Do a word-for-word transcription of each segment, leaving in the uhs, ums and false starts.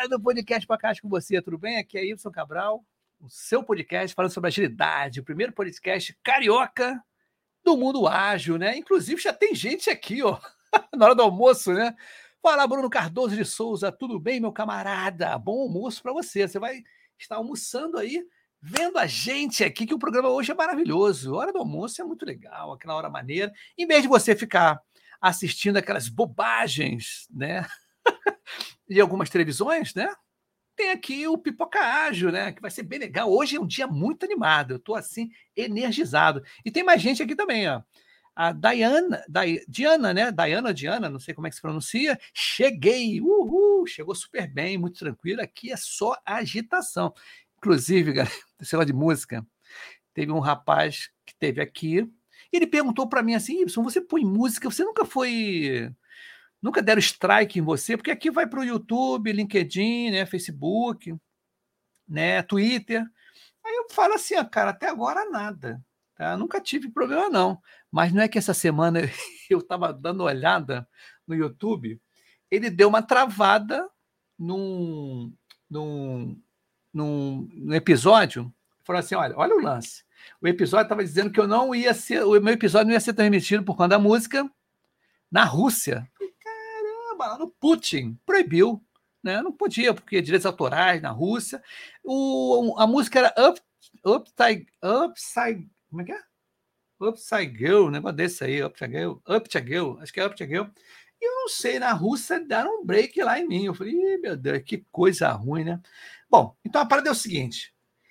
galera do Podcast Pacás com você, tudo bem? Aqui é Ibson Cabral, o seu podcast falando sobre agilidade, o primeiro podcast carioca do mundo ágil, né? Inclusive já tem gente aqui, ó, na hora do almoço, né? Fala, Bruno Cardoso de Souza, tudo bem, meu camarada? Bom almoço para você. Você vai estar almoçando aí, vendo a gente aqui, que o programa hoje é maravilhoso. A hora do almoço é muito legal, aquela hora maneira. Em vez de você ficar assistindo aquelas bobagens, né? E algumas televisões, né? Tem aqui o Pipoca Ágil, né? Que vai ser bem legal. Hoje é um dia muito animado. Eu estou assim, energizado. E tem mais gente aqui também, ó. A Diana, Di, Diana, né? Diana, Diana, não sei como é que se pronuncia. Cheguei, uhul, chegou super bem, muito tranquilo. Aqui é só agitação. Inclusive, galera, esse negócio de música, teve um rapaz que teve aqui, e ele perguntou para mim assim, Ibson, você põe música, você nunca foi... Nunca deram strike em você, porque aqui vai para o YouTube, LinkedIn, né, Facebook, né, Twitter. Aí eu falo assim, ó, cara, até agora nada. Tá? Nunca tive problema, não. Mas não é que essa semana eu estava dando uma olhada no YouTube, ele deu uma travada num, num, num, num episódio. Falou assim: olha, olha o lance. O episódio estava dizendo que eu não ia ser, o meu episódio não ia ser transmitido por conta da música na Rússia. Lá no Putin, proibiu, né? Não podia, porque direitos autorais na Rússia. O, a música era Up, Upside, Upside, como é que é? Upside Girl, um negócio desse aí, Upside Girl, Upside Girl, acho que é Upside Girl. E eu não sei, na Rússia deram um break lá em mim. Eu falei, meu Deus, que coisa ruim, né? Bom, então a parada é o seguinte,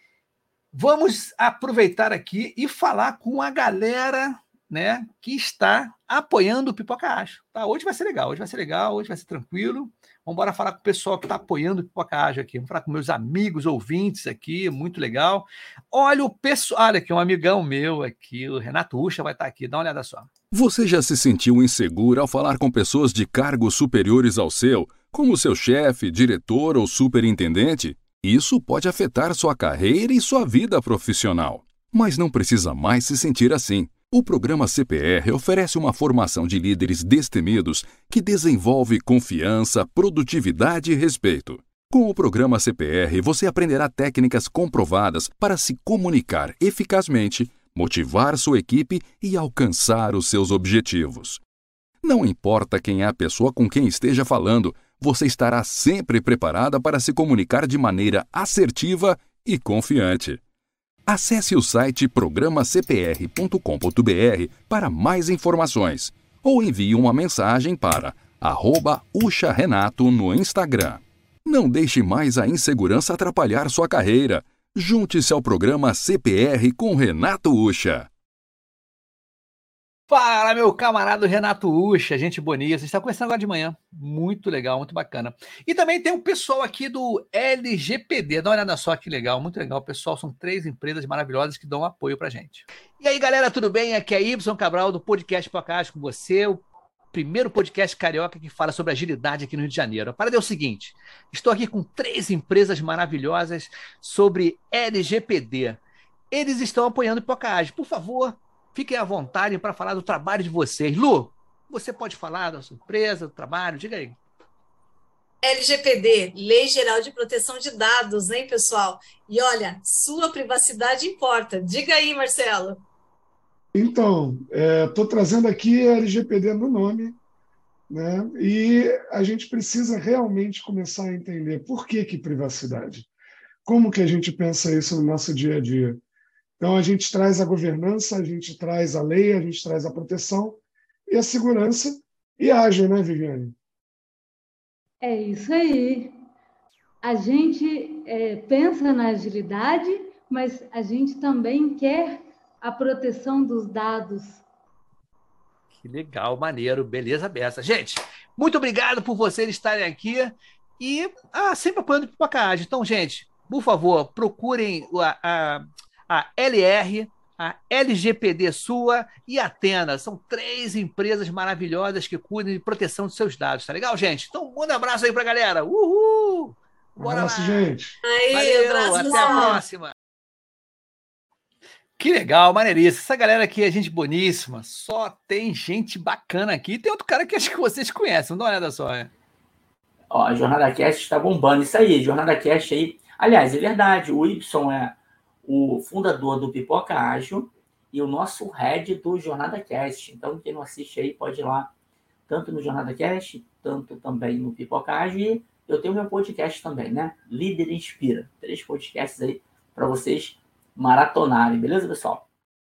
vamos aproveitar aqui e falar com a galera, né, que está apoiando o Pipoca Ágil. Tá? Hoje vai ser legal, hoje vai ser legal, hoje vai ser tranquilo. Vamos embora falar com o pessoal que está apoiando o Pipoca Ágil aqui. Vamos falar com meus amigos ouvintes aqui, muito legal. Olha o pessoal, olha aqui, um amigão meu aqui, o Renato Ucha vai estar aqui, dá uma olhada só. Você já se sentiu inseguro ao falar com pessoas de cargos superiores ao seu, como seu chefe, diretor ou superintendente? Isso pode afetar sua carreira e sua vida profissional. Mas não precisa mais se sentir assim. O programa C P R oferece uma formação de líderes destemidos que desenvolve confiança, produtividade e respeito. Com o programa C P R, você aprenderá técnicas comprovadas para se comunicar eficazmente, motivar sua equipe e alcançar os seus objetivos. Não importa quem é a pessoa com quem esteja falando, você estará sempre preparada para se comunicar de maneira assertiva e confiante. Acesse o site programa c p r ponto com ponto b r para mais informações ou envie uma mensagem para arroba Ucha Renato no Instagram. Não deixe mais a insegurança atrapalhar sua carreira. Junte-se ao programa C P R com Renato Ucha. Fala, meu camarada Renato Ucha, gente bonita. A gente está conversando agora de manhã. Muito legal, muito bacana. E também tem o pessoal aqui do L G P D. Dá uma olhada só que legal, muito legal. Pessoal, são três empresas maravilhosas que dão apoio pra gente. E aí, galera, tudo bem? Aqui é Ibson Cabral do Podcast Pacás com você, o primeiro podcast carioca que fala sobre agilidade aqui no Rio de Janeiro. A parada é o seguinte, estou aqui com três empresas maravilhosas sobre L G P D. Eles estão apoiando o Pacás. Por favor, fiquem à vontade para falar do trabalho de vocês. Lu, você pode falar da sua empresa, do trabalho? Diga aí. L G P D, Lei Geral de Proteção de Dados, hein, pessoal? E olha, sua privacidade importa. Diga aí, Marcelo. Então, estou é, trazendo aqui a L G P D no nome, né? E a gente precisa realmente começar a entender por que, que privacidade. Como que a gente pensa isso no nosso dia a dia? Então, a gente traz a governança, a gente traz a lei, a gente traz a proteção e a segurança e ágil, né, Viviane? É isso aí. A gente é, pensa na agilidade, mas a gente também quer a proteção dos dados. Que legal, maneiro, beleza beça. Gente, muito obrigado por vocês estarem aqui e ah, sempre apoiando o Pipoca Ágil. Então, gente, por favor, procurem a, a, a L R, a L G P D sua e a Atena. São três empresas maravilhosas que cuidam de proteção dos seus dados, tá legal, gente? Então, um abraço aí pra galera. Uhul! Bora um abraço, lá. Gente. Aí, valeu, abraço, até a próxima. Que legal, maneiríssimo. Essa galera aqui é gente boníssima. Só tem gente bacana aqui. Tem outro cara que acho que vocês conhecem. Dá uma olhada só. Né? Ó, a Jornada Cast está bombando. Isso aí, Jornada Cast aí. Aliás, é verdade, o Y é o fundador do Pipoca Ágil e o nosso head do Jornada Cast. Então, quem não assiste aí pode ir lá, tanto no Jornada Cast, tanto também no Pipoca Ágil. E eu tenho meu podcast também, né? Líder Inspira. Três podcasts aí para vocês maratonarem, beleza, pessoal?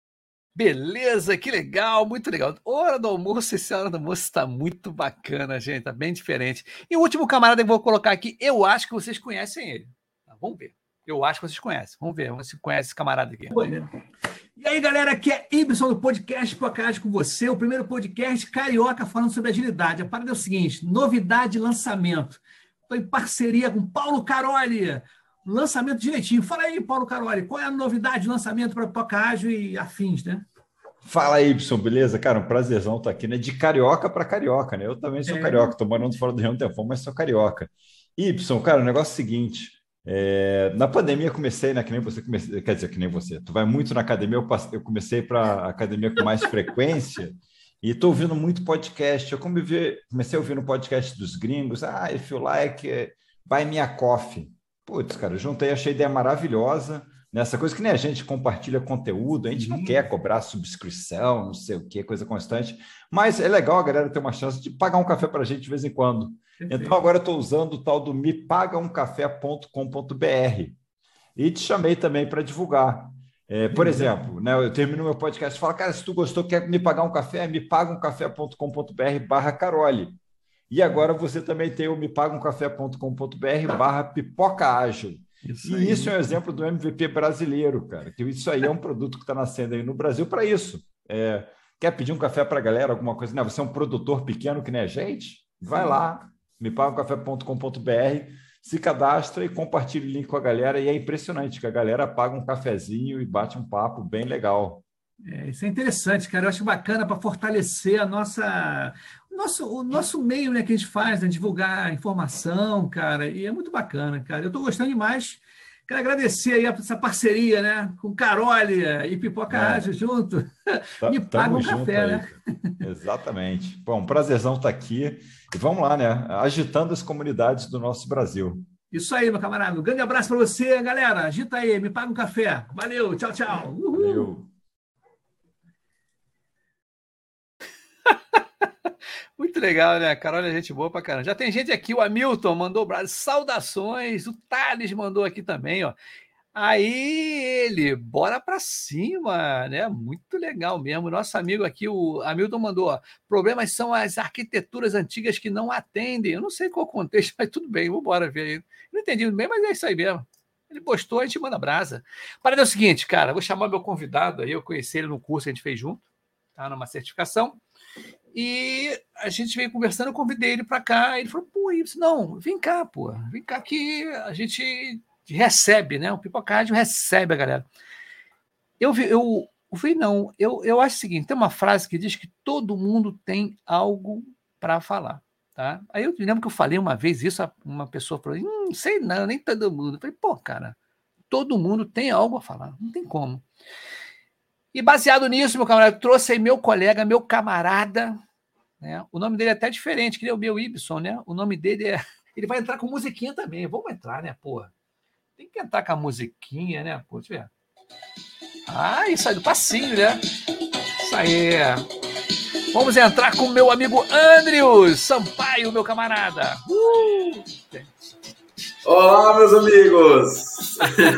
Beleza, que legal, muito legal. Hora do almoço, esse hora do almoço está muito bacana, gente, tá bem diferente. E o último camarada que eu vou colocar aqui, eu acho que vocês conhecem ele. Tá, vamos ver. Eu acho que vocês conhecem. Vamos ver, você conhece esse camarada aqui. E aí, galera, aqui é Ibson do podcast Podcast com você, o primeiro podcast carioca falando sobre agilidade. A parada é o seguinte, novidade de lançamento. Estou em parceria com Paulo Caroli. Lançamento direitinho. Fala aí, Paulo Caroli, qual é a novidade de lançamento para Pipoca Ágil e afins, né? Fala aí, Y, beleza? Cara, um prazerzão estar aqui, né? De carioca para carioca, né? Eu também sou é. carioca, tô morando fora do Rio um tempão, mas sou carioca. Y, cara, o negócio é o seguinte, é... na pandemia eu comecei, né? Que nem você, comecei... quer dizer, que nem você. Tu vai muito na academia, eu, passe... eu comecei para academia com mais frequência e estou ouvindo muito podcast. Eu comecei a ouvir no podcast dos gringos, ah, if you like, buy me a coffee. Putz, cara, eu juntei, achei a ideia maravilhosa, nessa coisa que nem a gente compartilha conteúdo, a gente uhum. não quer cobrar subscrição, não sei o que, coisa constante, mas é legal a galera ter uma chance de pagar um café para a gente de vez em quando. Perfeito. Então agora eu estou usando o tal do me paga um café ponto com ponto b r e te chamei também para divulgar. É, por uhum. exemplo, né, eu termino meu podcast e falo, cara, se tu gostou, quer me pagar um café, me paga um café ponto com ponto b r barra Caroli. E agora você também tem o me paga um café ponto com ponto b r barra Pipoca Ágil. Isso e aí. Isso é um exemplo do M V P brasileiro, cara. Que isso aí é um produto que está nascendo aí no Brasil para isso. É, quer pedir um café para a galera, alguma coisa? Não, você é um produtor pequeno que nem a gente? Vai lá, me paga um café ponto com ponto b r, se cadastra e compartilha o link com a galera. E é impressionante que a galera paga um cafezinho e bate um papo bem legal. É, isso é interessante, cara. Eu acho bacana para fortalecer a nossa, o nosso, o nosso meio, né, que a gente faz, né, divulgar informação, cara. E é muito bacana, cara. Eu estou gostando demais. Quero agradecer aí essa parceria, né, com Caroli e Pipoca é. Ágil junto. Tá, Me paga um café, aí, né? Exatamente. Bom, um prazerzão estar aqui. E vamos lá, né? Agitando as comunidades do nosso Brasil. Isso aí, meu camarada. Um grande abraço para você, galera. Agita aí, me paga um café. Valeu, tchau, tchau. Uhul. Valeu. Muito legal, né? Carol é gente boa pra caramba. Já tem gente aqui, o Hamilton mandou saudações, o Thales mandou aqui também, ó. Aí ele, bora pra cima, né? Muito legal mesmo. Nosso amigo aqui, o Hamilton mandou, ó, problemas são as arquiteturas antigas que não atendem. Eu não sei qual o contexto, mas tudo bem, vamos embora ver aí. Não entendi bem, mas é isso aí mesmo. Ele postou, a gente manda brasa. Para é o seguinte, cara, vou chamar meu convidado aí, eu conheci ele no curso que a gente fez junto, tá? Numa certificação. E a gente veio conversando, eu convidei ele para cá, ele falou, pô, isso não, vem cá, pô, vem cá que a gente recebe, né? O Pipoca Ágil recebe a galera. Eu vi, eu, eu vi, não, eu, eu acho o seguinte, tem uma frase que diz que todo mundo tem algo para falar, tá? Aí eu lembro que eu falei uma vez isso, uma pessoa falou, hum, não sei não, nem todo mundo. Eu falei, pô, cara, todo mundo tem algo a falar, não tem como. E baseado nisso, meu camarada, eu trouxe aí meu colega, meu camarada, né? O nome dele é até diferente, que é o meu Ibson, né? O nome dele é... Ele vai entrar com musiquinha também. Vamos entrar, né, pô? Tem que entrar com a musiquinha, né, pô? Deixa eu ver. Ah, isso aí do passinho, né? Isso aí. Vamos entrar com o meu amigo Andrews Sampaio, meu camarada. Uh! Olá, meus amigos!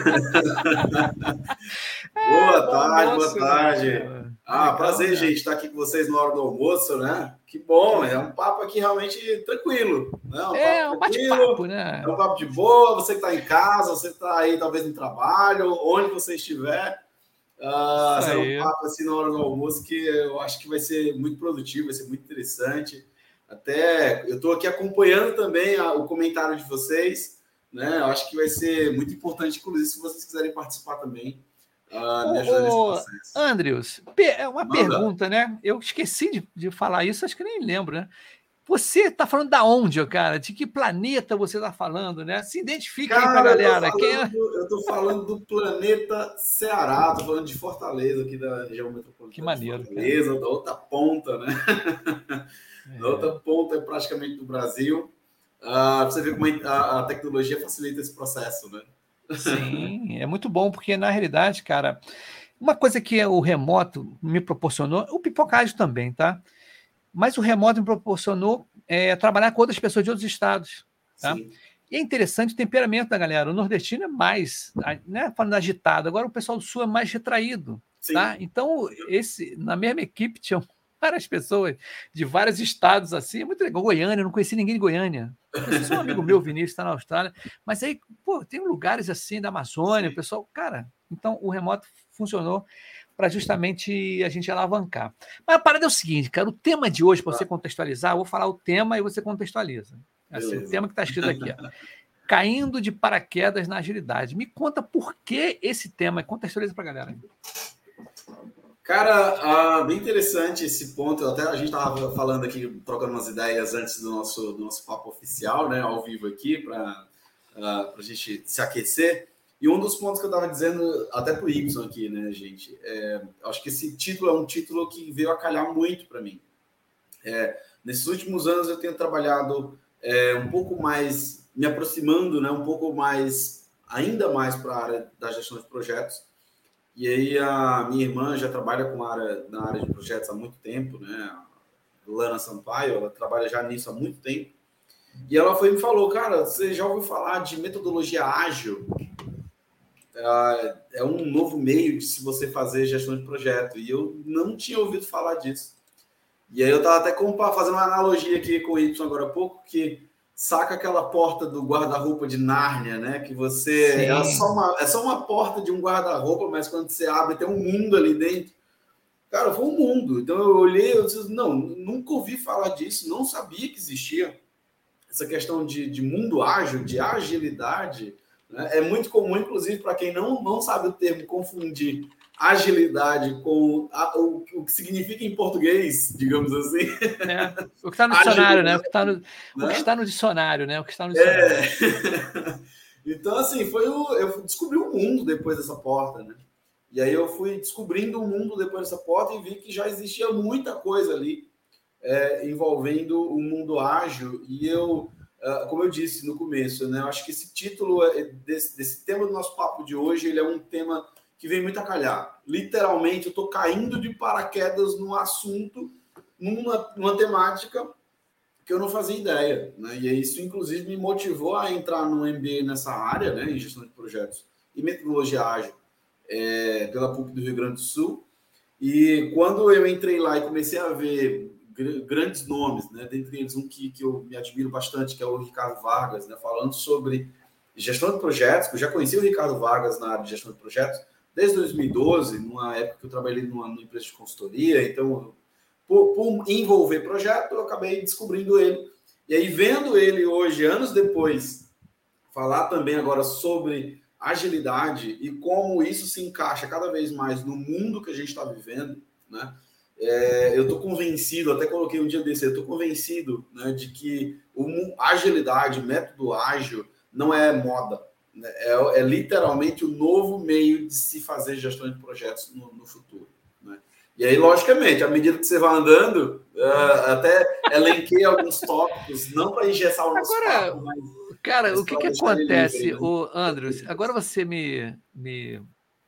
Boa é, tarde, almoço, boa tarde. Né? Ah, legal, prazer, né? Gente, estar aqui com vocês na hora do almoço, né? Que bom, é um papo aqui realmente tranquilo. Né? Um é, um bate-papo, né? É um papo de boa, você que está em casa, você que está aí talvez no trabalho, onde você estiver. Uh, será um papo assim na hora do almoço que eu acho que vai ser muito produtivo, vai ser muito interessante. Até eu estou aqui acompanhando também a, o comentário de vocês, né? Eu acho que vai ser muito importante, inclusive, se vocês quiserem participar também. Uh, me ajudar nesse processo. Andrews, é uma Manda. pergunta, né? Eu esqueci de, de falar isso, acho que nem lembro, né? Você está falando da onde, cara? De que planeta você está falando, né? Se identifica cara, aí para a galera. Eu tô, falando, Quem é? eu tô falando do planeta Ceará, tô falando de Fortaleza, aqui da região metropolitana. Que maneiro. Fortaleza, cara. Da outra ponta, né? É. Da outra ponta, é praticamente do Brasil. Uh, você vê como a, a tecnologia facilita esse processo, né? Sim, é muito bom, porque na realidade, cara, uma coisa que o remoto me proporcionou, o Pipocágio também, tá? Mas o remoto me proporcionou é, trabalhar com outras pessoas de outros estados, tá? Sim. E é interessante o temperamento da galera. O nordestino é mais, né, falando agitado. Agora o pessoal do sul é mais retraído, Sim. tá? Então, esse, na mesma equipe tinham várias pessoas de vários estados assim. É muito legal. Goiânia, eu não conheci ninguém de Goiânia. Eu sou um amigo meu, Vinícius, está na Austrália. Mas aí, pô, tem lugares assim da Amazônia, Sim. o pessoal... Cara, então o remoto funcionou para justamente a gente alavancar. Mas a parada é o seguinte, cara, o tema de hoje, para você contextualizar, eu vou falar o tema e você contextualiza. Assim, o tema que está escrito aqui, ó. Caindo de paraquedas na agilidade. Me conta por que esse tema, contextualiza para a galera. Cara, uh, bem interessante esse ponto. Até a gente estava falando aqui, trocando umas ideias antes do nosso, do nosso papo oficial, né, ao vivo aqui, para uh, a gente se aquecer. E um dos pontos que eu estava dizendo, até para o Y aqui, né, gente, é, acho que esse título é um título que veio a calhar muito para mim. É, nesses últimos anos eu tenho trabalhado é, um pouco mais, me aproximando, né, um pouco mais, ainda mais para a área da gestão de projetos. E aí a minha irmã já trabalha com a área, na área de projetos há muito tempo, né, a Lana Sampaio, ela trabalha já nisso há muito tempo. E ela foi e me falou, cara, você já ouviu falar de metodologia ágil? É um novo meio de se você fazer gestão de projeto. E eu não tinha ouvido falar disso. E aí eu estava até fazendo uma analogia aqui com o Y agora há pouco, que saca aquela porta do guarda-roupa de Nárnia, né? Que você... É só, uma, é só uma porta de um guarda-roupa, mas quando você abre tem um mundo ali dentro. Cara, foi um mundo. Então eu olhei e disse, não, nunca ouvi falar disso, não sabia que existia essa questão de, de mundo ágil, de agilidade... É muito comum, inclusive, para quem não, não sabe o termo, confundir agilidade com a, o, o que significa em português, digamos assim. É, o que está no dicionário, né? O que está no, né? Tá no dicionário, né? O que está no dicionário. É. Então, assim, foi o, eu descobri o mundo depois dessa porta, né? E aí eu fui descobrindo o mundo depois dessa porta e vi que já existia muita coisa ali é, envolvendo o mundo ágil. E eu... Como eu disse no começo, né? Eu acho que esse título desse, desse tema do nosso papo de hoje, ele é um tema que vem muito a calhar. Literalmente, eu estou caindo de paraquedas num assunto, numa, numa temática que eu não fazia ideia, né? E isso, inclusive, me motivou a entrar no M B A nessa área, né? Em gestão de projetos e metodologia ágil, é, pela P U C do Rio Grande do Sul. E quando eu entrei lá e comecei a ver grandes nomes, né? Dentre eles um que, que eu me admiro bastante, que é o Ricardo Vargas, né? Falando sobre gestão de projetos, que eu já conheci o Ricardo Vargas na área de gestão de projetos desde dois mil e doze, numa época que eu trabalhei numa, numa empresa de consultoria, então, por, por envolver projeto, eu acabei descobrindo ele. E aí, vendo ele hoje, anos depois, falar também agora sobre agilidade e como isso se encaixa cada vez mais no mundo que a gente está vivendo, né? É, eu estou convencido, até coloquei um dia desse, eu estou convencido, né, de que o, a agilidade, o método ágil, não é moda, né, é, é literalmente o novo meio de se fazer gestão de projetos no, no futuro, né? E aí, logicamente, à medida que você vai andando, uh, até elenquei alguns tópicos, não para engessar o nosso agora, papo, mas... Cara, mas o que, que acontece, livre, né? O Andros, agora você me, me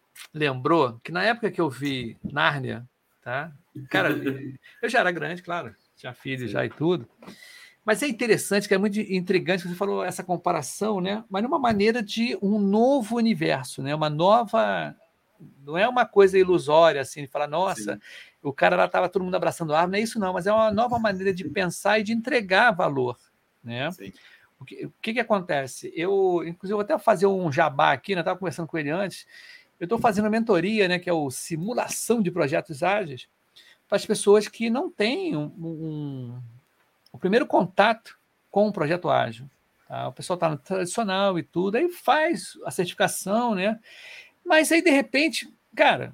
lembrou que na época que eu vi Nárnia, tá? Cara, eu já era grande, claro, tinha filho já e tudo. Mas é interessante, que é muito intrigante que você falou essa comparação, né? Mas numa maneira de um novo universo, né? Uma nova... Não é uma coisa ilusória, assim, de falar, nossa, Sim. o cara lá estava todo mundo abraçando a árvore, não é isso não, mas é uma nova maneira de pensar e de entregar valor, né? Sim. O que, o que que acontece? Eu, inclusive, vou até fazer um jabá aqui, né? Eu estava conversando com ele antes. Eu estou fazendo uma mentoria, né? Que é o Simulação de Projetos Ágeis, para as pessoas que não têm um, um, o primeiro contato com o projeto ágil. Tá? O pessoal está no tradicional e tudo, aí faz a certificação, né? Mas aí, de repente, cara,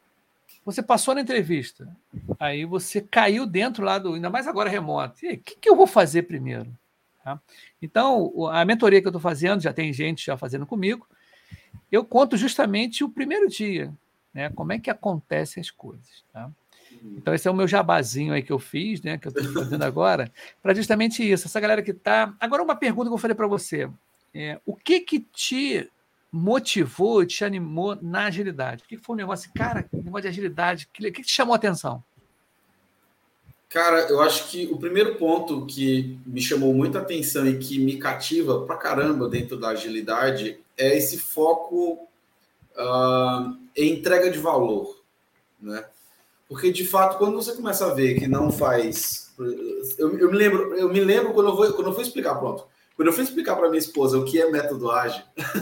você passou na entrevista, aí você caiu dentro lá do, ainda mais agora remoto. E aí, o que, que eu vou fazer primeiro? Tá? Então, a mentoria que eu estou fazendo, já tem gente já fazendo comigo, eu conto justamente o primeiro dia, né? Como é que acontecem as coisas, tá? Então, esse é o meu jabazinho aí que eu fiz, né, que eu estou fazendo agora, para justamente isso. Essa galera que está... Agora, uma pergunta que eu falei para você. É, o que que te motivou, te animou na agilidade? O que foi o negócio? Cara, negócio de agilidade, o que, que te chamou a atenção? Cara, eu acho que o primeiro ponto que me chamou muita atenção e que me cativa pra caramba dentro da agilidade é esse foco uh, em entrega de valor, né? Porque, de fato, quando você começa a ver que não faz... Eu, eu me lembro, eu me lembro quando eu vou, quando eu fui explicar, pronto. Quando eu fui explicar para minha esposa o que é método ágil,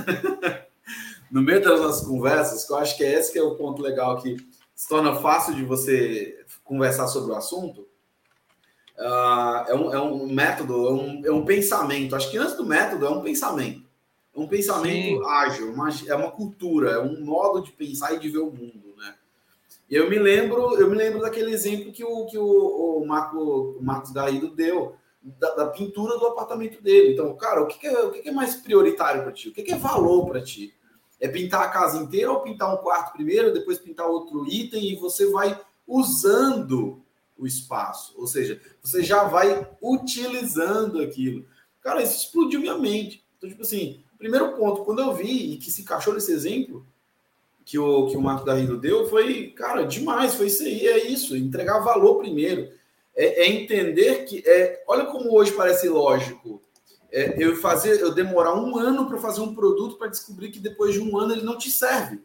no meio das nossas conversas, que eu acho que é esse que é o ponto legal que se torna fácil de você conversar sobre o assunto, uh, é, um, é um método, é um, é um pensamento. Acho que antes do método é um pensamento. É um pensamento Sim. ágil, uma, é uma cultura, é um modo de pensar e de ver o mundo, né? E eu me lembro, eu me lembro daquele exemplo que o, que o, o, Marco, o Marcos Garrido deu, da, da pintura do apartamento dele. Então, cara, o que, que, é, o que, que é mais prioritário para ti? O que, que é valor para ti? É pintar a casa inteira ou pintar um quarto primeiro, depois pintar outro item e você vai usando o espaço? Ou seja, você já vai utilizando aquilo. Cara, isso explodiu minha mente. Então, tipo assim, primeiro ponto, quando eu vi e que se encaixou nesse exemplo, que o, que o Marco Garrido deu, foi, cara, demais, foi isso aí, é isso, entregar valor primeiro, é, é entender que, é, olha como hoje parece lógico, é, eu, fazer, eu demorar um ano para fazer um produto para descobrir que depois de um ano ele não te serve.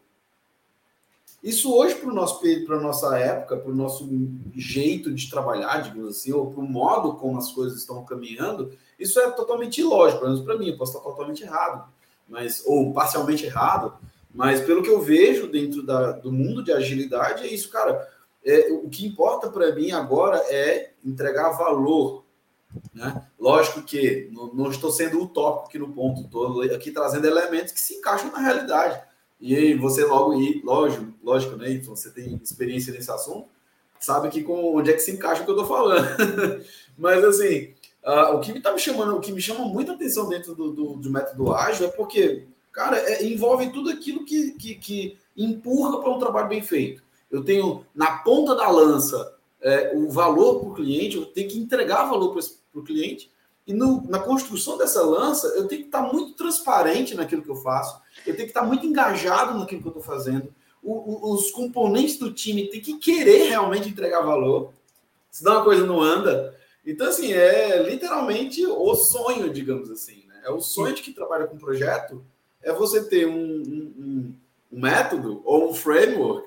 Isso hoje, para a nossa época, para o nosso jeito de trabalhar, digamos assim, ou para o modo como as coisas estão caminhando, isso é totalmente ilógico, pelo menos para mim, eu posso estar totalmente errado, mas, ou parcialmente errado, mas pelo que eu vejo dentro da, do mundo de agilidade, é isso, cara. É, o que importa para mim agora é entregar valor, né? Lógico que não, não estou sendo utópico aqui no ponto, estou aqui trazendo elementos que se encaixam na realidade. E aí você logo, lógico, lógico, né? Você tem experiência nesse assunto, sabe que com, onde é que se encaixa o que eu estou falando. Mas assim, uh, o que me está me chamando, o que me chama muita atenção dentro do, do, do método ágil é porque, cara, é, envolve tudo aquilo que, que, que empurra para um trabalho bem feito. Eu tenho, na ponta da lança, é, o valor para o cliente, eu tenho que entregar valor para o cliente, e no, na construção dessa lança, eu tenho que estar muito transparente naquilo que eu faço, eu tenho que estar muito engajado naquilo que eu estou fazendo, o, o, os componentes do time têm que querer realmente entregar valor, senão a coisa não anda. Então, assim, é literalmente o sonho, digamos assim, né? É o sonho de quem trabalha com projeto, é você ter um, um, um método ou um framework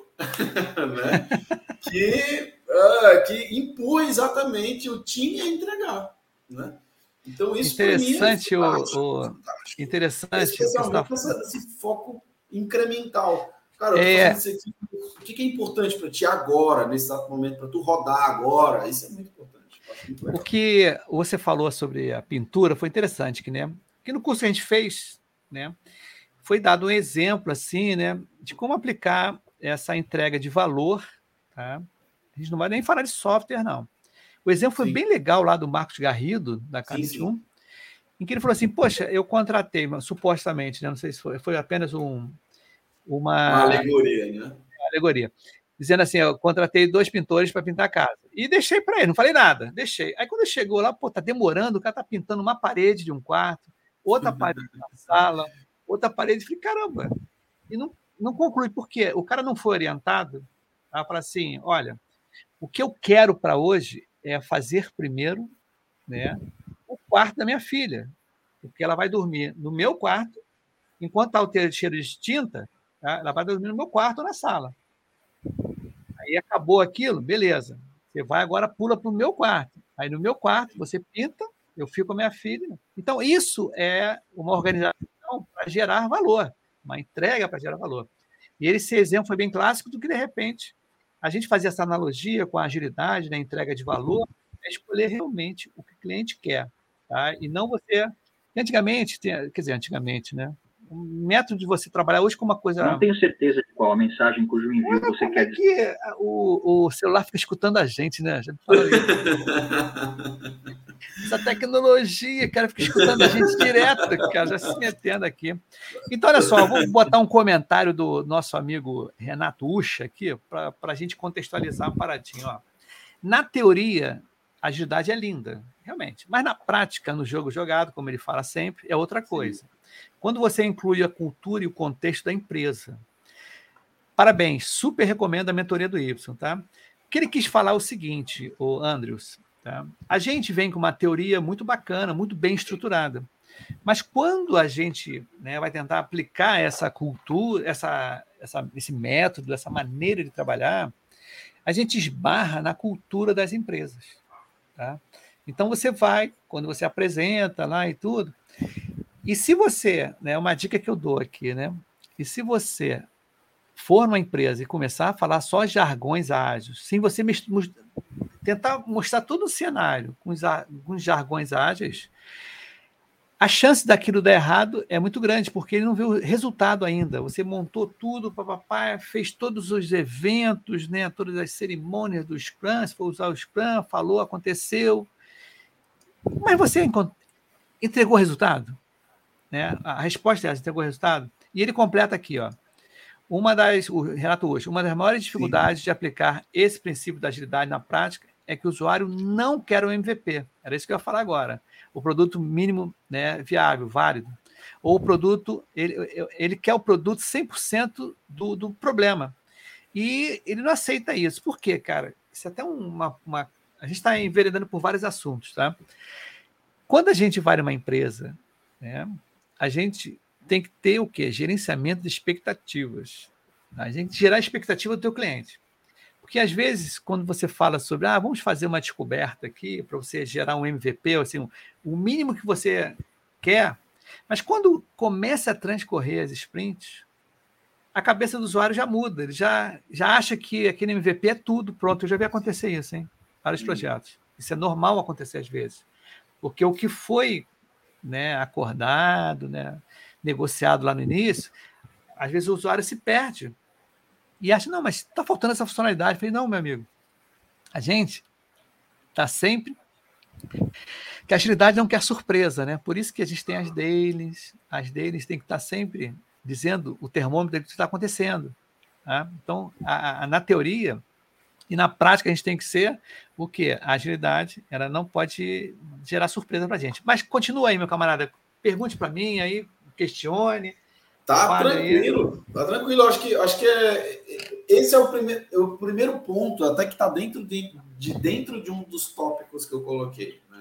né? que, uh, que impõe exatamente o time a entregar, né? Então, isso interessante, é o, o interessante, especialmente tá... essa, esse foco incremental. Cara, eu tô é... fazendo isso aqui. O que é importante para ti agora, nesse exato momento, para tu rodar agora? Isso é muito importante. Muito o que você falou sobre a pintura foi interessante, que, né? Que no curso que a gente fez, né? Foi dado um exemplo assim, né, de como aplicar essa entrega de valor, tá? A gente não vai nem falar de software, não. O exemplo foi sim. bem legal lá do Marcos Garrido, da K vinte e um, em que ele falou assim, poxa, eu contratei, supostamente, né, não sei se foi, foi apenas um, uma... Uma alegoria, né? Uma alegoria. Dizendo assim, eu contratei dois pintores para pintar a casa. E deixei para ele, não falei nada, deixei. Aí quando chegou lá, pô, tá demorando, o cara tá pintando uma parede de um quarto, outra parede da sala, outra parede, falei, caramba, e não, não conclui, por quê? O cara não foi orientado a falar assim, olha, o que eu quero para hoje é fazer primeiro, né, o quarto da minha filha, porque ela vai dormir no meu quarto, enquanto está o cheiro de tinta, tá, ela vai dormir no meu quarto ou na sala. Aí acabou aquilo, beleza, você vai agora, pula para o meu quarto, aí no meu quarto você pinta, eu fico com a minha filha. Então, isso é uma organização para gerar valor, uma entrega para gerar valor. E esse exemplo foi bem clássico do que, de repente, a gente fazia essa analogia com a agilidade, né, entrega de valor, é escolher realmente o que o cliente quer. Tá? E não você... Antigamente, quer dizer, antigamente, né? O método de você trabalhar hoje com uma coisa... Não tenho certeza de qual a mensagem cujo envio é, você quer dizer. Que o, o celular fica escutando a gente, né? A gente fala isso. essa tecnologia, cara, fica escutando a gente direto, cara, já se metendo aqui. Então, olha só, vou botar um comentário do nosso amigo Renato Ucha aqui, para a gente contextualizar uma paradinha. Ó. Na teoria, a agilidade é linda, realmente, mas na prática, no jogo jogado, como ele fala sempre, é outra coisa. Sim. Quando você inclui a cultura e o contexto da empresa. Parabéns, super recomendo a mentoria do Y, tá? O que ele quis falar é o seguinte, o Andrews, tá? A gente vem com uma teoria muito bacana, muito bem estruturada, mas quando a gente, né, vai tentar aplicar essa cultura, essa, essa, esse método, essa maneira de trabalhar, a gente esbarra na cultura das empresas, tá? Então você vai, quando você apresenta lá e tudo, e se você, né, uma dica que eu dou aqui, né, e se você for numa empresa e começar a falar só jargões ágeis, sem você tentar mostrar todo o cenário com os, com os jargões ágeis, a chance daquilo dar errado é muito grande, porque ele não vê o resultado ainda. Você montou tudo, papapá, fez todos os eventos, né, todas as cerimônias do Scrum, se for usar o Scrum, falou, aconteceu, mas você entregou o resultado? Né? A resposta é essa, entregou o resultado? E ele completa aqui, ó. Uma das, o Renato Ucha, uma das maiores dificuldades Sim. de aplicar esse princípio da agilidade na prática é que o usuário não quer o M V P. Era isso que eu ia falar agora. O produto mínimo, né, viável, válido. Ou o produto, ele, ele quer o produto cem por cento do, do problema. E ele não aceita isso. Por quê, cara? Isso é até uma... uma a gente está enveredando por vários assuntos, tá? Quando a gente vai numa empresa, né, a gente... tem que ter o quê? Gerenciamento de expectativas. A gente gerar a expectativa do teu cliente. Porque, às vezes, quando você fala sobre, ah, vamos fazer uma descoberta aqui para você gerar um M V P, assim, o mínimo que você quer, mas quando começa a transcorrer as sprints, a cabeça do usuário já muda, ele já, já acha que aquele M V P é tudo, pronto, eu já vi acontecer isso, hein? Vários hum. projetos. Isso é normal acontecer às vezes. Porque o que foi, né, acordado, né, negociado lá no início, às vezes o usuário se perde e acha, não, mas está faltando essa funcionalidade. Eu falei, não, meu amigo, a gente está sempre... que a agilidade não quer surpresa, né? Por isso que a gente tem as dailies, as dailies tem que estar sempre dizendo o termômetro do que está acontecendo. Tá? Então, a, a, na teoria e na prática, a gente tem que ser o quê? A agilidade, ela não pode gerar surpresa para a gente. Mas continua aí, meu camarada, pergunte para mim aí, questione. Tá tranquilo, aí. tá tranquilo. Acho que, acho que é, esse é o primeiro, é o primeiro ponto, até que está dentro de, de dentro de um dos tópicos que eu coloquei. Né?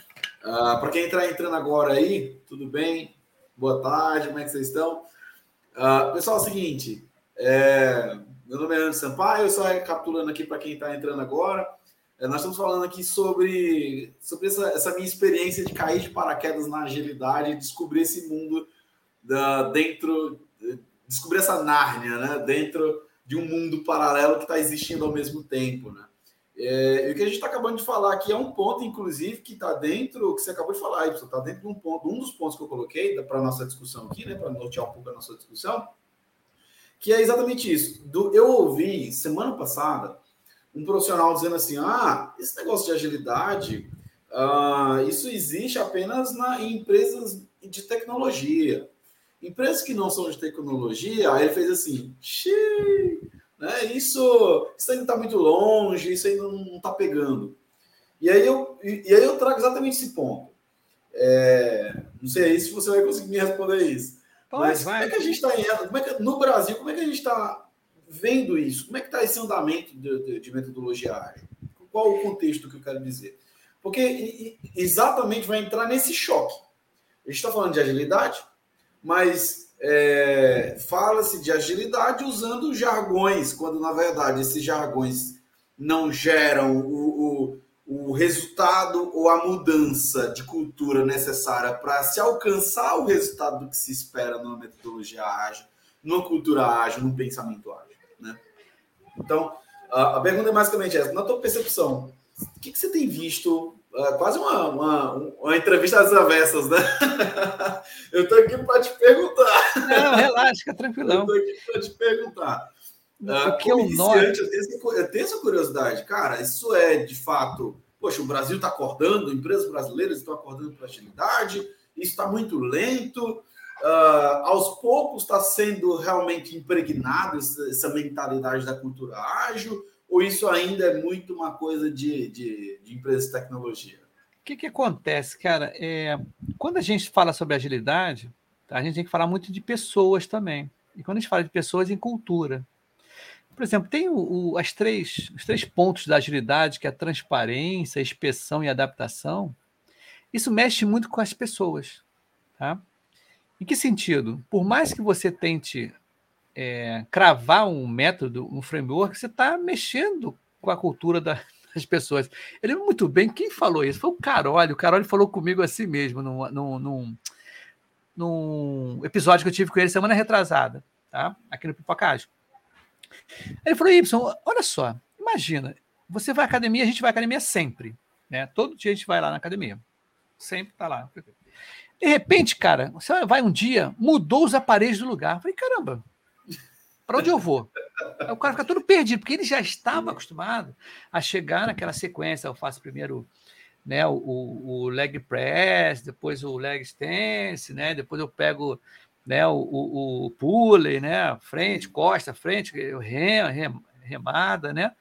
Uh, para quem está entrando agora aí, tudo bem? Boa tarde, como é que vocês estão? Uh, pessoal, é o seguinte, é, meu nome é Anderson Sampaio, só recapitulando aqui para quem está entrando agora. É, nós estamos falando aqui sobre, sobre essa, essa minha experiência de cair de paraquedas na agilidade e descobrir esse mundo da, dentro, descobrir essa Nárnia, né? Dentro de um mundo paralelo que está existindo ao mesmo tempo. Né? É, e o que a gente está acabando de falar aqui é um ponto, inclusive, que está dentro, que você acabou de falar, está dentro de um ponto, um dos pontos que eu coloquei para a nossa discussão aqui, né? Para nortear um pouco a nossa discussão, que é exatamente isso. Do, eu ouvi semana passada um profissional dizendo assim, ah, esse negócio de agilidade, uh, isso existe apenas na, em empresas de tecnologia. Empresas que não são de tecnologia, aí ele fez assim, xiii, né, isso, isso ainda está muito longe, isso ainda não está pegando. E aí, eu, e, e aí eu trago exatamente esse ponto. É, não sei se você vai conseguir me responder isso. Pode, mas vai. Como é que a gente está em... Como é que, no Brasil, como é que a gente está vendo isso? Como é que está esse andamento de, de, de metodologia ágil? Qual o contexto que eu quero dizer? Porque e, exatamente vai entrar nesse choque. A gente está falando de agilidade, mas é, fala-se de agilidade usando jargões, quando, na verdade, esses jargões não geram o, o, o resultado ou a mudança de cultura necessária para se alcançar o resultado do que se espera numa metodologia ágil, numa cultura ágil, num pensamento ágil. Né? Então, a, a pergunta é basicamente essa. Na tua percepção, o que, que você tem visto? Uh, quase uma, uma, uma entrevista às avessas, né? Eu estou aqui para te perguntar. Não, relaxa, fica tranquilão. Eu estou aqui para te perguntar. Uh, o que eu noto... eu, tenho essa, eu tenho essa curiosidade. Cara, isso é, de fato, poxa, o Brasil está acordando, empresas brasileiras estão acordando para a agilidade, isso está muito lento, uh, aos poucos está sendo realmente impregnado essa, essa mentalidade da cultura ágil, ou isso ainda é muito uma coisa de, de, de empresas de tecnologia? O que, que acontece, cara? É, quando a gente fala sobre agilidade, tá, a gente tem que falar muito de pessoas também. E quando a gente fala de pessoas, em cultura. Por exemplo, tem o, o, as três, os três pontos da agilidade, que é a transparência, a inspeção e a adaptação. Isso mexe muito com as pessoas. Tá? Em que sentido? Por mais que você tente é, cravar um método, um framework, você está mexendo com a cultura da, das pessoas. Eu lembro muito bem quem falou isso. Foi o Caroli. O Caroli falou comigo assim mesmo, num, num, num, num episódio que eu tive com ele semana retrasada, tá? Aqui no Pipocágio. Ele falou, Y, olha só, imagina, você vai à academia, a gente vai à academia sempre, né? Todo dia a gente vai lá na academia. Sempre tá lá. De repente, cara, você vai um dia, mudou os aparelhos do lugar. Eu falei, caramba, para onde eu vou? Aí o cara fica todo perdido, porque ele já estava acostumado a chegar naquela sequência. Eu faço primeiro, né, o, o leg press, depois o leg stance, né, depois eu pego, né, o, o, o pulley, né, frente, costa, frente, rem, rem, remada, né?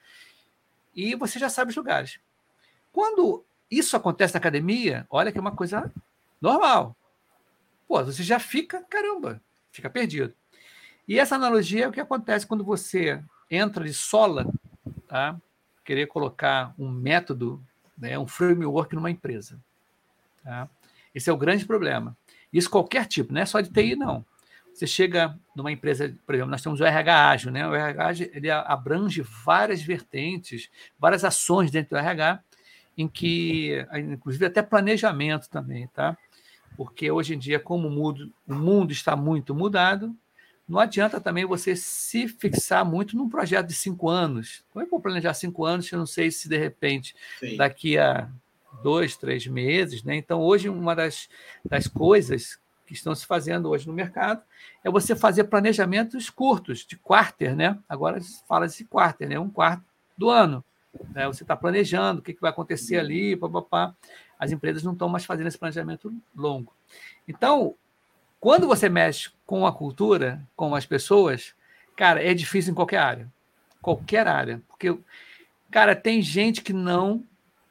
E você já sabe os lugares. Quando isso acontece na academia, olha que é uma coisa normal. Pô, você já fica, caramba, fica perdido. E essa analogia é o que acontece quando você entra de sola, tá? Querer colocar um método, né, um framework numa empresa. Tá? Esse é o grande problema. Isso qualquer tipo, não é só de T I, não. Você chega numa empresa, por exemplo, nós temos o R H ágil, né? O R H ágil, ele abrange várias vertentes, várias ações dentro do R H, em que, inclusive, até planejamento também, tá? Porque hoje em dia, como o mundo, o mundo está muito mudado, não adianta também você se fixar muito num projeto de cinco anos. Como é que eu vou planejar cinco anos? Eu não sei se, de repente, Sim. daqui a dois, três meses, né? Então, hoje, uma das, das coisas que estão se fazendo hoje no mercado é você fazer planejamentos curtos, de quarter, né? Agora fala-se quarter, né? Um quarto do ano. Né? Você está planejando o que, que vai acontecer ali, papapá. As empresas não estão mais fazendo esse planejamento longo. Então, quando você mexe com a cultura, com as pessoas, cara, é difícil em qualquer área. Qualquer área. Porque, cara, tem gente que não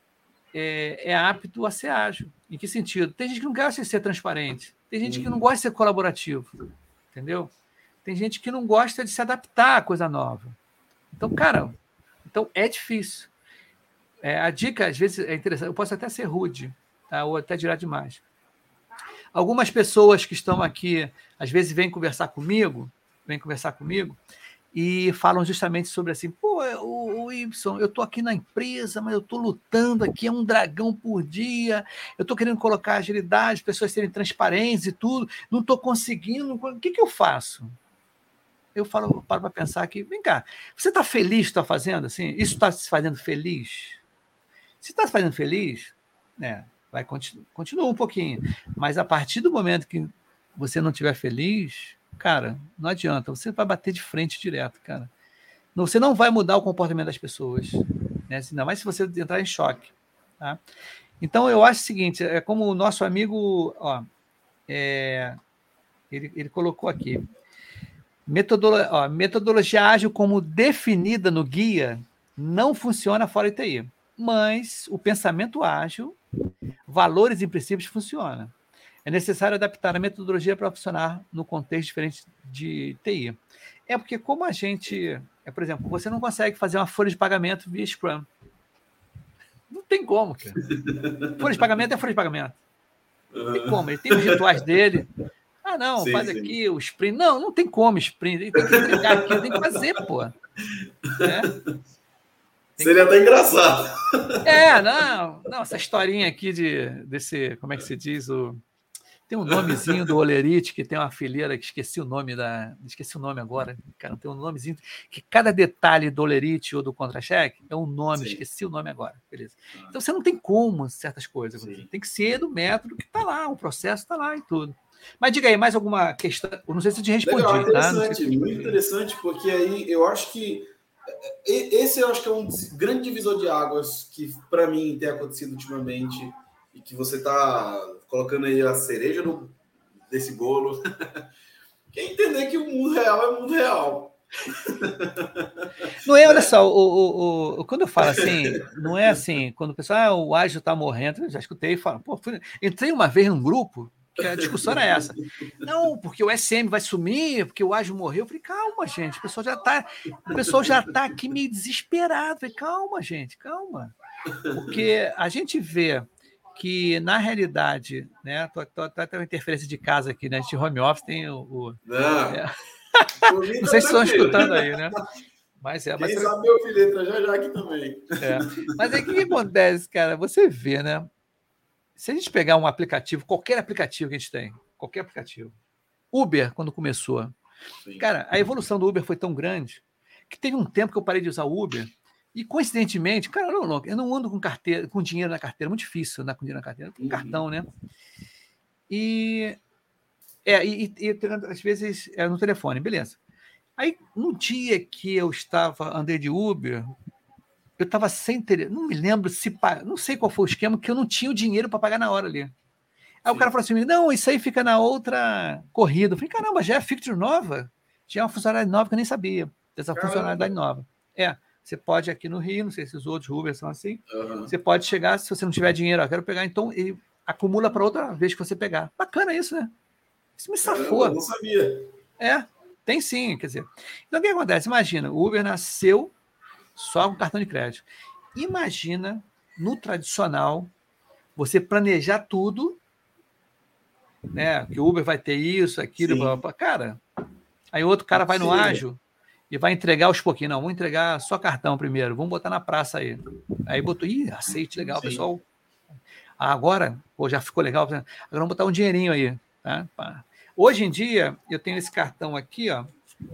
é, é apto a ser ágil. Em que sentido? Tem gente que não gosta de ser transparente. Tem gente que não gosta de ser colaborativo. Entendeu? Tem gente que não gosta de se adaptar a coisa nova. Então, cara, então é difícil. É, a dica, às vezes, é interessante. Eu posso até ser rude, tá? Ou até direto demais. Algumas pessoas que estão aqui, às vezes, vêm conversar comigo, vêm conversar comigo e falam justamente sobre assim, pô, o, o Y, eu estou aqui na empresa, mas eu estou lutando aqui, é um dragão por dia, eu estou querendo colocar agilidade, pessoas serem transparentes e tudo, não estou conseguindo, o que, que eu faço? Eu falo, eu paro para pensar aqui, vem cá, você está feliz que está fazendo assim? Isso está se fazendo feliz? Se está se fazendo feliz, né? Vai continu- continua um pouquinho, mas a partir do momento que você não estiver feliz, cara, não adianta, você vai bater de frente direto, cara. Você não vai mudar o comportamento das pessoas, né? Ainda mais se você entrar em choque, tá? Então, eu acho o seguinte, é como o nosso amigo, ó, é, ele, ele colocou aqui, metodolo- ó, metodologia ágil como definida no guia não funciona fora de T I, mas o pensamento ágil, valores e princípios funcionam. É necessário adaptar a metodologia para funcionar no contexto diferente de T I. É porque como a gente... É, por exemplo, você não consegue fazer uma folha de pagamento via Scrum. Não tem como, cara. Folha de pagamento é folha de pagamento. Não tem como. Ele tem os rituais dele. Ah, não, sim, faz sim. aqui o sprint. Não, não tem como sprint. Ele tem que entregar aqui, tem que fazer, pô. É. Seria que... até engraçado. É, não, não, essa historinha aqui de, desse, como é que se diz, o, tem um nomezinho do Olerite, que tem uma fileira, que esqueci o nome da, esqueci o nome agora, cara, tem um nomezinho, que cada detalhe do Olerite ou do contra-cheque é um nome, Sim. esqueci o nome agora, beleza. Então você não tem como certas coisas, tem que ser do método que está lá, o processo está lá e tudo. Mas diga aí, mais alguma questão? Eu não sei se eu te respondi. Legal, interessante, tá? Se... muito interessante, porque aí eu acho que esse eu acho que é um grande divisor de águas que, para mim, tem acontecido ultimamente e que você está colocando aí a cereja no, desse bolo. Que é entender que o mundo real é o mundo real. Não é, olha só, o, o, o, quando eu falo assim, não é assim, quando o pessoal, ah, o ágil está morrendo, eu já escutei e falo, pô, fui, entrei uma vez num grupo, que a discussão era essa. Não, porque o S M vai sumir, porque o ágil morreu. Eu falei, calma, gente, o pessoal já está, o pessoal já está aqui meio desesperado. Eu falei, calma, gente, calma. Porque a gente vê que, na realidade, né, tô, tô, tô, tem uma interferência de casa aqui, né? A gente home office tem o... o não. É, não sei se estão escutando aí, né? Mas é, Quem mas sabe meu filho entra já já aqui também. É. Mas aí o que, que acontece, cara? Você vê, né? Se a gente pegar um aplicativo, qualquer aplicativo que a gente tem, qualquer aplicativo, Uber, quando começou, Sim. cara, a evolução do Uber foi tão grande que teve um tempo que eu parei de usar o Uber e, coincidentemente, cara, não, não, eu não ando com carteira, com dinheiro na carteira, é muito difícil andar com dinheiro na carteira, com uhum. cartão, né? E, é, e, e às vezes é no telefone, beleza. Aí, no dia que eu estava, andei de Uber, eu estava sem ter, não me lembro se, não sei qual foi o esquema, que eu não tinha o dinheiro para pagar na hora ali. Aí Sim. o cara falou assim, não, isso aí fica na outra corrida. Eu falei, caramba, já é feature nova? Já é uma funcionalidade nova que eu nem sabia, dessa caramba. funcionalidade nova. É, você pode aqui no Rio, não sei se os outros Uber são assim, uhum. você pode chegar, se você não tiver dinheiro, ó, quero pegar, então ele acumula para outra vez que você pegar. Bacana isso, né? Isso me safou. Eu não sabia. É, tem sim, quer dizer. Então o que acontece? Imagina, o Uber nasceu só com cartão de crédito. Imagina, no tradicional, você planejar tudo, né? Que o Uber vai ter isso, aquilo, blá, blá, blá. Cara, aí outro cara vai no ágil e vai entregar aos pouquinhos. Não, vamos entregar só cartão primeiro, vamos botar na praça aí. Aí botou, ih, aceite, legal, Sim. pessoal. Ah, agora, pô, já ficou legal. Agora vamos botar um dinheirinho aí. Tá? Hoje em dia, eu tenho esse cartão aqui, ó.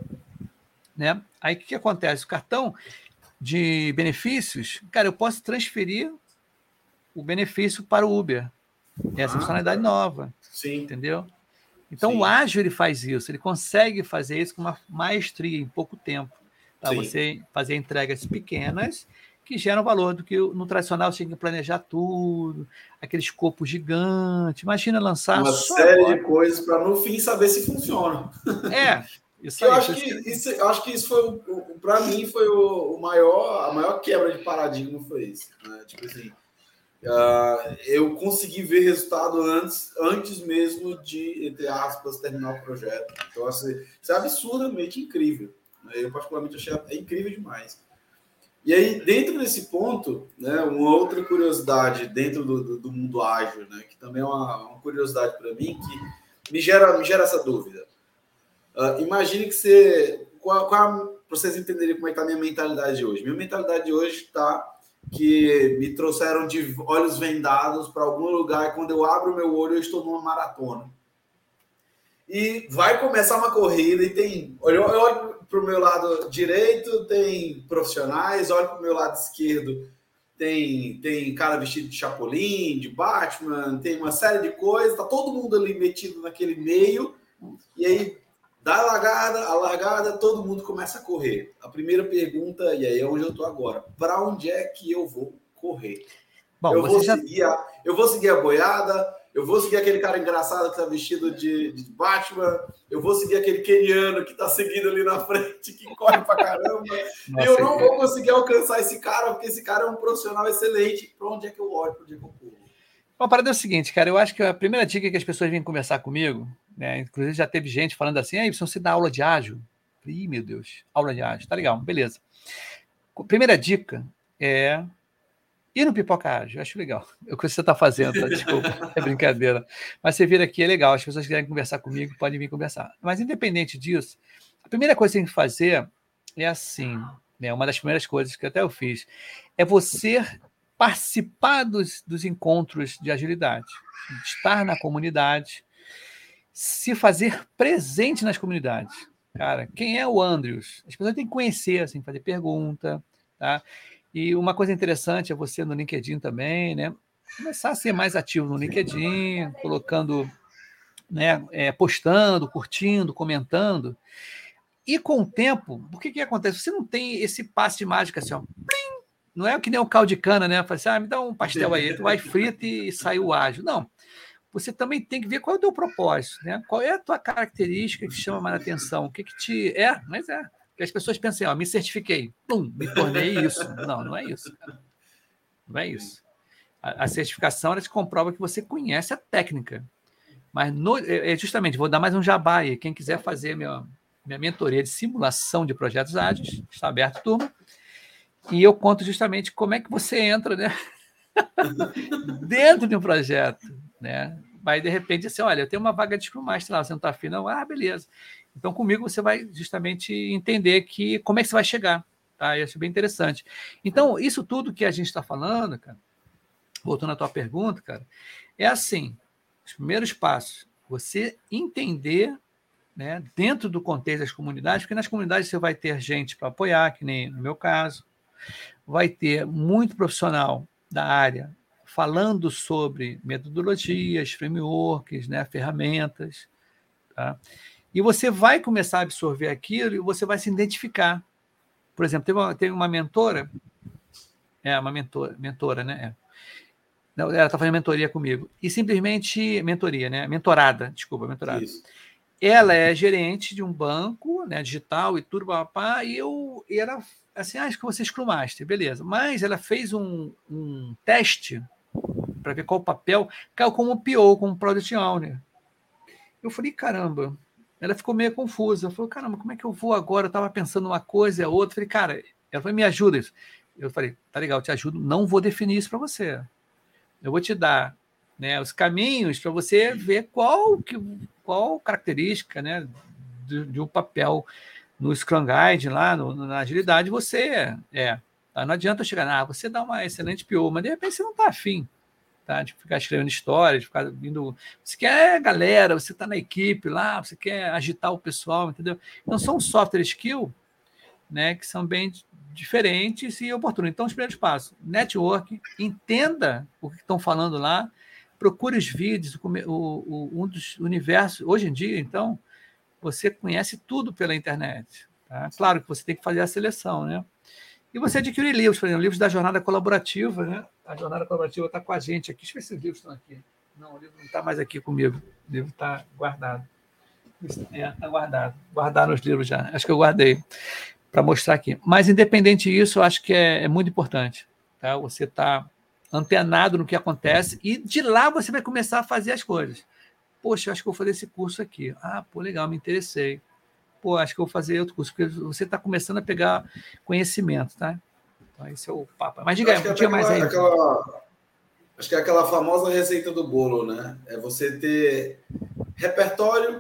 Né? Aí o que, que acontece? O cartão de benefícios, cara, eu posso transferir o benefício para o Uber. Essa ah, funcionalidade nova. Sim. Entendeu? Então, Sim. o ágil ele faz isso, ele consegue fazer isso com uma maestria em pouco tempo. Tá? Você fazer entregas pequenas que geram valor, do que no tradicional você tem que planejar tudo, aquele escopo gigante. Imagina lançar uma série agora. de coisas para no fim saber se funciona. É. Isso eu, aí, acho que, isso, eu acho que isso foi, para mim, foi o, o maior, a maior quebra de paradigma foi isso. Né? Tipo assim, uh, eu consegui ver resultado antes, antes mesmo de, entre aspas, terminar o projeto. Então, assim, isso é absurdamente incrível. Né? Eu, particularmente, achei é incrível demais. E aí, dentro desse ponto, né, uma outra curiosidade dentro do, do, do mundo ágil, né, que também é uma, uma curiosidade para mim, que me gera, me gera essa dúvida. Uh, imagine que você... Qual, qual, para vocês entenderem como é que está a minha mentalidade hoje. Minha mentalidade hoje está que me trouxeram de olhos vendados para algum lugar e quando eu abro o meu olho eu estou numa maratona. E vai começar uma corrida e tem... Eu olho para o meu lado direito, tem profissionais, olho para o meu lado esquerdo, tem, tem cara vestido de Chapolin, de Batman, tem uma série de coisas, está todo mundo ali metido naquele meio, e aí dá a largada, a largada, todo mundo começa a correr. A primeira pergunta, e aí é onde eu estou agora, para onde é que eu vou correr? Bom, eu, vou já... seguir a, eu vou seguir a boiada, eu vou seguir aquele cara engraçado que está vestido de, de Batman, eu vou seguir aquele keniano que está seguindo ali na frente, que corre pra caramba, Nossa, e eu não é... vou conseguir alcançar esse cara, porque esse cara é um profissional excelente. Para onde é que eu olho, para onde é que eu corro? A parada é o seguinte, cara, eu acho que a primeira dica que as pessoas vêm conversar comigo, né, inclusive já teve gente falando assim, aí você dá aula de ágil? Ih, meu Deus, aula de ágil, tá legal, beleza. Primeira dica é ir no Pipoca Ágil, eu acho legal. É o que você está fazendo, tá? Desculpa, é brincadeira. Mas você vir aqui é legal, as pessoas que querem conversar comigo podem vir conversar. Mas independente disso, a primeira coisa que você tem que fazer é assim, né, uma das primeiras coisas que até eu fiz, é você participar dos, dos encontros de agilidade, estar na comunidade, se fazer presente nas comunidades. Cara, quem é o Andrews? As pessoas têm que conhecer, assim, fazer pergunta, tá? E uma coisa interessante é você no LinkedIn também, né? Começar a ser mais ativo no LinkedIn, colocando, né, é, postando, curtindo, comentando. E com o tempo, o que, que acontece? Você não tem esse passe de mágica assim, ó, plim! Não é que nem um caldo de cana, né? Fala assim, ah, me dá um pastel aí, tu vai frito e sai o ágil. Não. Você também tem que ver qual é o teu propósito, né? Qual é a tua característica que chama mais atenção? O que que te... É, mas é. Porque as pessoas pensam, ó, me certifiquei, pum, me tornei isso. Não, não é isso, cara. Não é isso. A, a certificação, ela te comprova que você conhece a técnica. Mas, no, é, justamente, vou dar mais um jabá aí. Quem quiser fazer minha, minha mentoria de simulação de projetos ágeis, está aberto, turma. E eu conto justamente como é que você entra, né? dentro de um projeto, né? Vai, de repente, assim, olha, eu tenho uma vaga de Scrum Master lá, você não está afim, não? Ah, beleza. Então, comigo você vai justamente entender que, como é que você vai chegar, tá? Eu acho bem interessante. Então, isso tudo que a gente está falando, cara, voltando à tua pergunta, cara, é assim, os primeiros passos, você entender, né, dentro do contexto das comunidades, porque nas comunidades você vai ter gente para apoiar, que nem no meu caso, vai ter muito profissional da área falando sobre metodologias, frameworks, né, ferramentas, tá? E você vai começar a absorver aquilo e você vai se identificar. Por exemplo, teve uma, teve uma mentora, é uma mentora, mentora, né? Não, ela está fazendo mentoria comigo. E simplesmente, mentoria, né? Mentorada, desculpa, mentorada. Isso. Ela é gerente de um banco, né, digital e tudo, papá, e eu e era assim, ah, acho que você é Scrum Master, beleza. Mas ela fez um, um teste para ver qual o papel, caiu como P O, como Product Owner. Eu falei, caramba, ela ficou meio confusa. Eu falei, caramba, como é que eu vou agora? Eu estava pensando uma coisa e a outra. Eu falei, cara, ela falou, me ajuda. Eu falei, tá legal, eu te ajudo, não vou definir isso para você. Eu vou te dar, né, os caminhos para você ver qual, que, qual característica, né, de, de um papel no Scrum Guide, lá no, na agilidade, você é. Tá? Não adianta chegar, ah, você dá uma excelente P O, mas de repente você não está afim, tá, de ficar escrevendo história, de ficar vindo. Você quer galera, você está na equipe lá, você quer agitar o pessoal, entendeu? Então são software skill, né, que são bem diferentes e oportunos. Então, os primeiros passos, network, entenda o que estão falando lá, procure os vídeos, o, o, um dos universos. Hoje em dia, então, você conhece tudo pela internet. Tá? Claro que você tem que fazer a seleção, né? E você adquire livros, por exemplo, livros da jornada colaborativa, né? A jornada colaborativa está com a gente aqui. Deixa eu ver se os livros estão aqui. Não, o livro não está mais aqui comigo. O livro está guardado. É, está guardado. Guardaram os livros já. Acho que eu guardei para mostrar aqui. Mas, independente disso, eu acho que é, é muito importante. Tá? Você está antenado no que acontece e de lá você vai começar a fazer as coisas. Poxa, eu acho que vou fazer esse curso aqui. Ah, pô, legal, me interessei. Pô, acho que eu vou fazer outro curso, porque você está começando a pegar conhecimento, tá? Então, esse é o papo. Mas diga aí, não tinha mais aí. Aquela, acho que é aquela famosa receita do bolo, né? É você ter repertório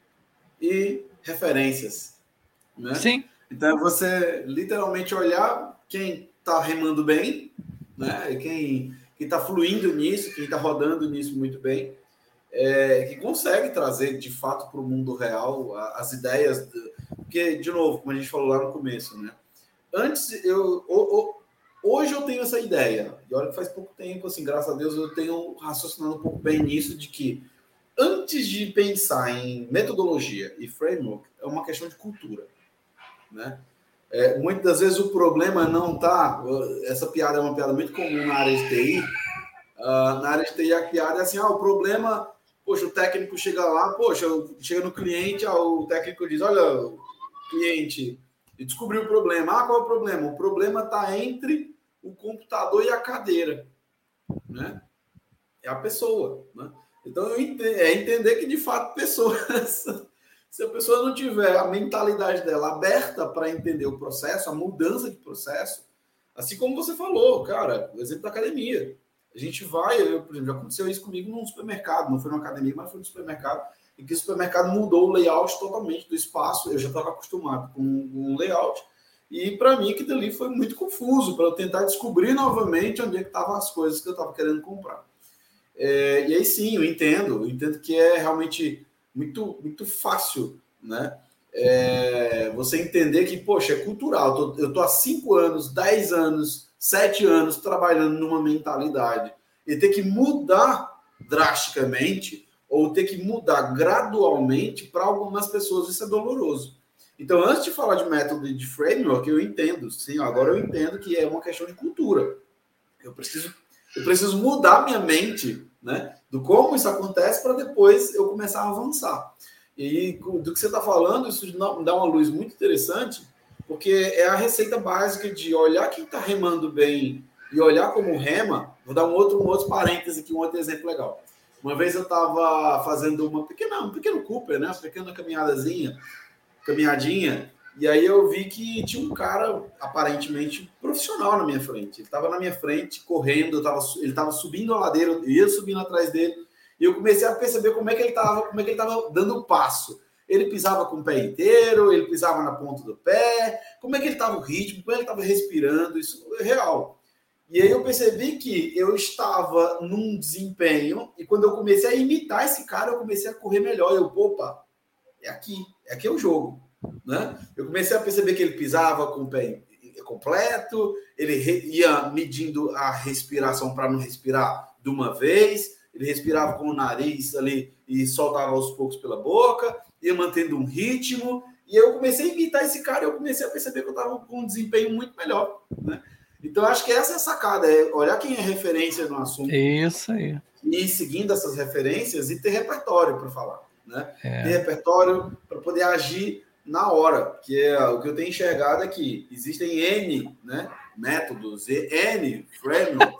e referências, né? Sim. Então, é você literalmente olhar quem está remando bem, né? E quem está fluindo nisso, quem está rodando nisso muito bem, é, que consegue trazer, de fato, para o mundo real as ideias. De, porque, de novo, como a gente falou lá no começo, né? Antes, eu, hoje eu tenho essa ideia, e olha que faz pouco tempo, assim, graças a Deus, eu tenho raciocinado um pouco bem nisso, de que antes de pensar em metodologia e framework, é uma questão de cultura. Né? É, muitas das vezes o problema não está... Essa piada é uma piada muito comum na área de T I. Uh, na área de T I, a piada é assim, ah, o problema... Poxa, o técnico chega lá, poxa, chega no cliente, ah, o técnico diz, olha, o cliente descobriu o problema. Ah, qual é o problema? O problema está entre o computador e a cadeira. Né? É a pessoa. Né? Então, eu entendo, é entender que, de fato, pessoas... Se a pessoa não tiver a mentalidade dela aberta para entender o processo, a mudança de processo, assim como você falou, cara, o exemplo da academia. A gente vai, eu, por exemplo, já aconteceu isso comigo num supermercado, não foi numa academia, mas foi no supermercado, em que o supermercado mudou o layout totalmente do espaço, eu já estava acostumado com um layout, e para mim aquilo ali foi muito confuso, para eu tentar descobrir novamente onde é que estavam as coisas que eu estava querendo comprar. É, e aí sim, eu entendo, eu entendo que é realmente... Muito, muito fácil, né? É, você entender que, poxa, é cultural. Eu estou há cinco anos, dez anos, sete anos trabalhando numa mentalidade e ter que mudar drasticamente ou ter que mudar gradualmente, para algumas pessoas isso é doloroso. Então, antes de falar de método e de framework, eu entendo, sim, agora eu entendo que é uma questão de cultura. Eu preciso, eu preciso mudar minha mente, né, do como isso acontece para depois eu começar a avançar. E do que você está falando, isso me dá uma luz muito interessante, porque é a receita básica de olhar quem está remando bem e olhar como rema. Vou dar um outro, um outro parêntese aqui, um outro exemplo legal. Uma vez eu estava fazendo uma pequena, um pequeno Cooper, né, uma pequena caminhadazinha, caminhadinha, e aí eu vi que tinha um cara aparentemente profissional na minha frente. Ele estava na minha frente, correndo, eu tava, ele estava subindo a ladeira, eu ia subindo atrás dele, e eu comecei a perceber como é que ele estava, como é que ele estava dando o passo. Ele pisava com o pé inteiro, ele pisava na ponta do pé, como é que ele estava o ritmo, como é que ele estava respirando, isso é real. E aí eu percebi que eu estava num desempenho, e quando eu comecei a imitar esse cara, eu comecei a correr melhor. Eu, opa, é aqui, é aqui o jogo, né? Eu comecei a perceber que ele pisava com o pé completo, ele ia medindo a respiração para não respirar de uma vez, ele respirava com o nariz ali e soltava aos poucos pela boca, ia mantendo um ritmo, e eu comecei a imitar esse cara, e eu comecei a perceber que eu estava com um desempenho muito melhor, né? Então, acho que essa é a sacada, é olhar quem é referência no assunto. Isso aí. E ir seguindo essas referências e ter repertório para falar, né? É. Ter repertório para poder agir na hora, que é o que eu tenho enxergado aqui. Existem N, né, métodos, e N frameworks,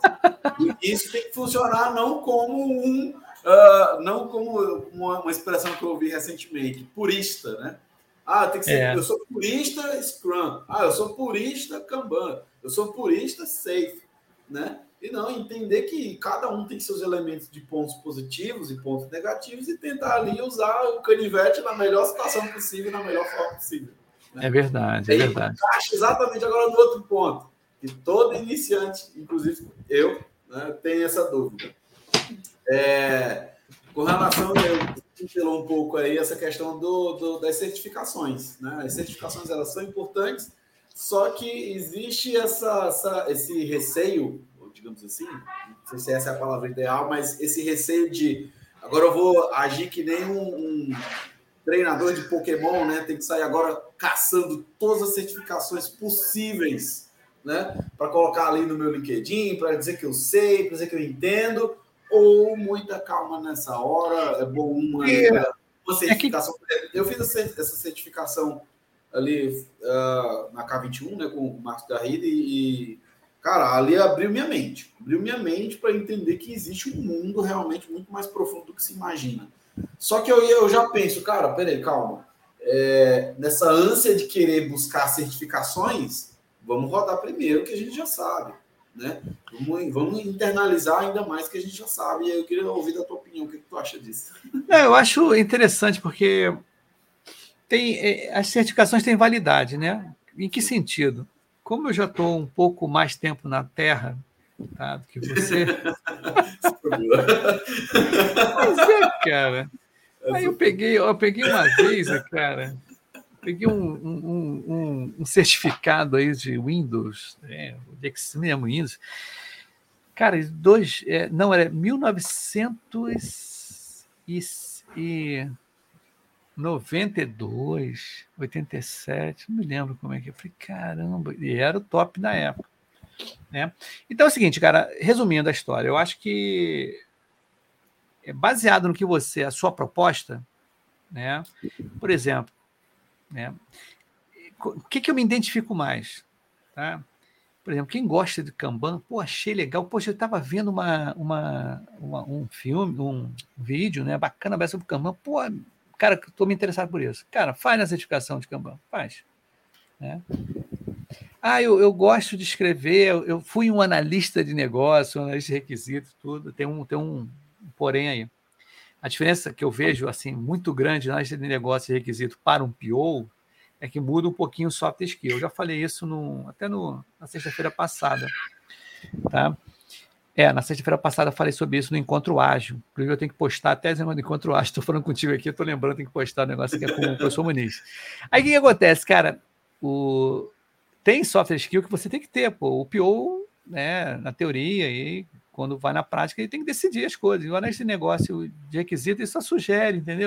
e isso tem que funcionar não como um, uh, não como uma, uma expressão que eu ouvi recentemente, purista, né? Ah, tem que ser, é. eu sou purista Scrum, ah, eu sou purista Kanban, eu sou purista Safe, né? E não entender que cada um tem seus elementos de pontos positivos e pontos negativos e tentar ali usar o canivete na melhor situação possível, na melhor forma possível, né? É verdade, é verdade. Acho exatamente agora no outro ponto, que todo iniciante, inclusive eu, né, tem essa dúvida. É, com relação, eu pincelou um pouco aí essa questão do, do, das certificações, né? As certificações, elas são importantes, só que existe essa, essa, esse receio, digamos assim, não sei se essa é a palavra ideal, mas esse receio de agora eu vou agir que nem um, um treinador de Pokémon, né? Tem que sair agora caçando todas as certificações possíveis, né? Para colocar ali no meu LinkedIn, para dizer que eu sei, para dizer que eu entendo, ou muita calma nessa hora, é bom uma, uma certificação. Eu fiz essa certificação ali uh, na K vinte e um, né, com o Marcos Garrido, e, cara, ali abriu minha mente. Abriu minha mente para entender que existe um mundo realmente muito mais profundo do que se imagina. Só que eu, eu já penso, cara, peraí, calma. É, nessa ânsia de querer buscar certificações, vamos rodar primeiro que a gente já sabe, né? Vamos, vamos internalizar ainda mais que a gente já sabe. E eu queria ouvir da tua opinião, o que, que tu acha disso? É, eu acho interessante porque tem, as certificações têm validade, né? Em que sentido? Como eu já estou um pouco mais tempo na Terra, tá, do que você. Mas é, cara. Aí eu peguei, eu peguei uma vez, cara, peguei um, um, um, um certificado aí de Windows, né, de mesmo Windows. Cara, dois, é, não, era mil novecentos e noventa e dois, oitenta e sete, não me lembro como é que é. Eu falei, caramba, e era o top na época, né? Então é o seguinte, cara, resumindo a história, eu acho que é baseado no que você, a sua proposta, né? Por exemplo, né? O que, que eu me identifico mais, tá? Por exemplo, quem gosta de Kanban, pô, achei legal. Poxa, eu estava vendo uma, uma, uma, um filme, um vídeo, né, bacana sobre Kanban. Pô, cara, estou me interessado por isso. Cara, faz na certificação de Kanban, faz. Né? Ah, eu, eu gosto de escrever, eu, eu fui um analista de negócio, um analista de requisitos, tudo. Tem um, tem um porém aí. A diferença que eu vejo, assim, muito grande na analista de negócio e requisito para um P O é que muda um pouquinho o soft skill. Eu já falei isso no, até no, na sexta-feira passada. Tá? É, na sexta-feira passada eu falei sobre isso no Encontro Ágil. Inclusive eu tenho que postar até a semana do Encontro Ágil. Estou falando contigo aqui, estou lembrando, tenho que postar o um negócio que é com o professor Muniz. Aí o que, que acontece, cara? O... Tem soft skill que você tem que ter. Pô. O P O, né, na teoria, e quando vai na prática, ele tem que decidir as coisas. E o analista de negócio de requisito, isso só sugere, entendeu?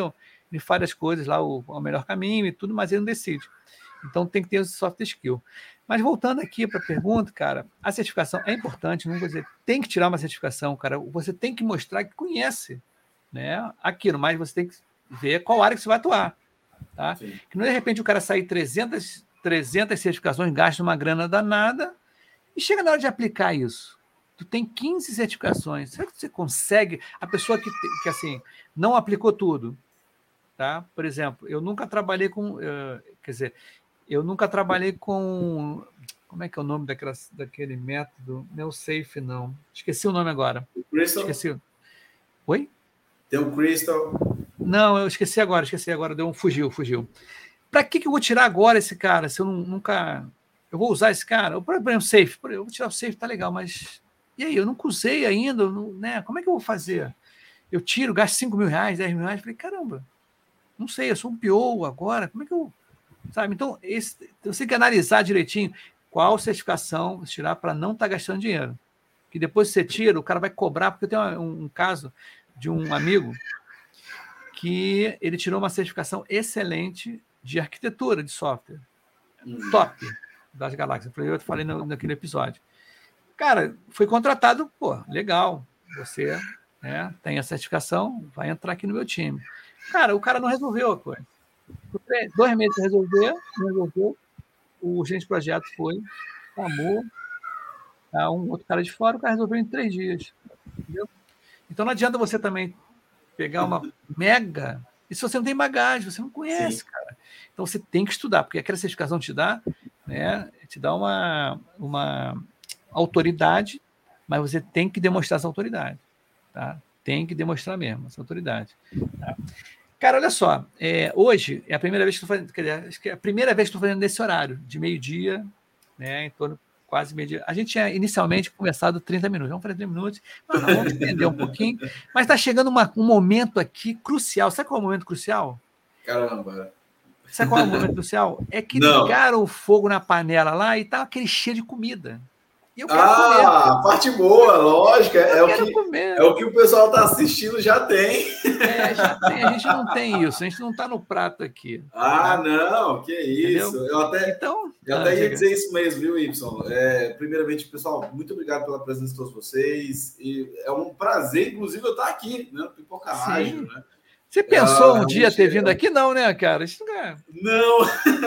ele faz as coisas lá, o, o melhor caminho e tudo, mas ele não decide. Então tem que ter esse soft skill. Mas voltando aqui para a pergunta, cara, a certificação é importante, não vou dizer, tem que tirar uma certificação, cara, você tem que mostrar que conhece, né, aquilo, mas você tem que ver qual área que você vai atuar, tá? Sim. Que não de repente o cara sair trezentas, trezentas certificações, gasta uma grana danada e chega na hora de aplicar isso. Tu tem quinze certificações, será que você consegue? A pessoa que, que assim, não aplicou tudo, tá? Por exemplo, eu nunca trabalhei com, uh, quer dizer, eu nunca trabalhei com, como é que é o nome daquela, daquele método? Não é o SAFe, não. Esqueci o nome agora. Crystal? Esqueci. Oi? Tem o Crystal. Não, eu esqueci agora, esqueci agora, deu um fugiu, fugiu. Para que, que eu vou tirar agora esse cara, se eu não, nunca... Eu vou usar esse cara? Por exemplo, o SAFe. Eu vou tirar o SAFe, tá legal, mas... E aí, eu nunca usei ainda, não, né? Como é que eu vou fazer? Eu tiro, gasto cinco mil reais, dez mil reais, falei, caramba, não sei, eu sou um P O agora, como é que eu... Sabe? Então, esse, você tem que analisar direitinho qual certificação você tirar para não estar tá gastando dinheiro. Que depois que você tira, o cara vai cobrar, porque eu tenho um, um caso de um amigo que ele tirou uma certificação excelente de arquitetura de software. Hum. Top das galáxias. Eu falei no, naquele episódio. Cara, foi contratado, pô, legal, você, né, tem a certificação, vai entrar aqui no meu time. Cara, o cara não resolveu a coisa. Dois meses de resolver, não resolveu. O gerente de projeto foi, chamou tá, um outro cara de fora, o cara resolveu em três dias. Entendeu? Então não adianta você também pegar uma mega. E se você não tem bagagem, você não conhece, Sim. cara. Então você tem que estudar, porque aquela certificação te dá, né, te dá uma, uma autoridade, mas você tem que demonstrar essa autoridade. Tá? Tem que demonstrar mesmo essa autoridade. Tá? Cara, olha só, é, hoje é a primeira vez que estou fazendo, quer dizer, acho que é a primeira vez que estou fazendo nesse horário, de meio-dia, né, em torno quase meio-dia. A gente tinha inicialmente começado trinta minutos, vamos fazer trinta minutos, mas não, vamos entender um pouquinho. Mas está chegando uma, um momento aqui crucial. Sabe qual é o momento crucial? Caramba! Sabe qual é o momento crucial? É que não. ligaram o fogo na panela lá e tá aquele cheiro de comida. E eu quero ah, comer. Parte boa, lógica. É o, que, comer. é o que o pessoal está assistindo, já tem. É, já tem. A gente não tem isso. A gente não está no prato aqui. Ah, né? Não, que isso. Entendeu? Eu até, então, eu até ah, ia diga. dizer isso mesmo, viu, Y? É, primeiramente, pessoal, muito obrigado pela presença de todos vocês. E é um prazer, inclusive, eu estar aqui, né? Pipoca Ágil, né? Você pensou é, um dia ter vindo aqui? Não, né, cara? Isso não é... Não!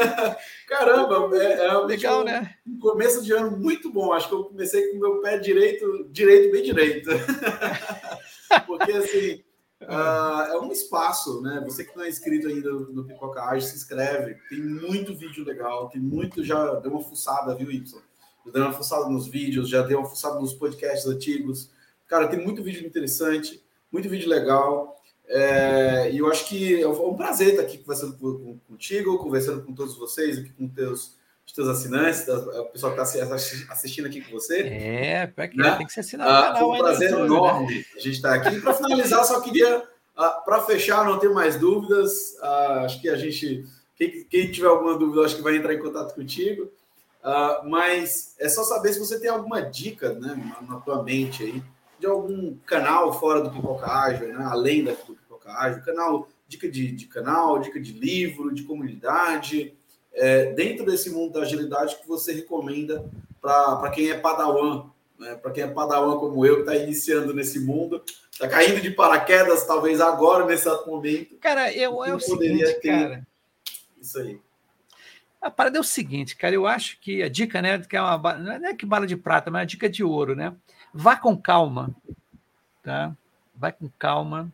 Caramba, é, é legal, um, né? Um começo de ano muito bom. Acho que eu comecei com o meu pé direito, direito bem direito. Porque, assim, uh, é um espaço, né? Você que não é inscrito ainda no Pipoca Ágil, se inscreve. Tem muito vídeo legal, tem muito... Já deu uma fuçada, viu, Y? Já deu uma fuçada nos vídeos, já deu uma fuçada nos podcasts antigos. Cara, tem muito vídeo interessante, muito vídeo legal. É, e eu acho que é um prazer estar aqui conversando com, contigo, conversando com todos vocês, aqui com teus, os teus assinantes, o pessoal que está assistindo aqui com você. É, para que né? Tem que se assinar no canal. Ah, foi um prazer YouTube, enorme né? a gente estar aqui. Para finalizar, só queria, uh, para fechar, não ter mais dúvidas, uh, acho que a gente, quem, quem tiver alguma dúvida, acho que vai entrar em contato contigo, uh, mas é só saber se você tem alguma dica, né, na, na tua mente aí, de algum canal fora do Pipoca Ágil, né, além da do Pipoca Ágil, canal, dica de, de canal, dica de livro, de comunidade, é, dentro desse mundo da agilidade que você recomenda para quem é padawan, né, para quem é padawan como eu, que está iniciando nesse mundo, está caindo de paraquedas, talvez agora, nesse momento. Cara, eu, é o seguinte, cara... Isso aí. A parada é o seguinte, cara, eu acho que a dica, né, que é uma, não é que bala de prata, mas a dica de ouro, né? Vá com calma, tá? Vai com calma.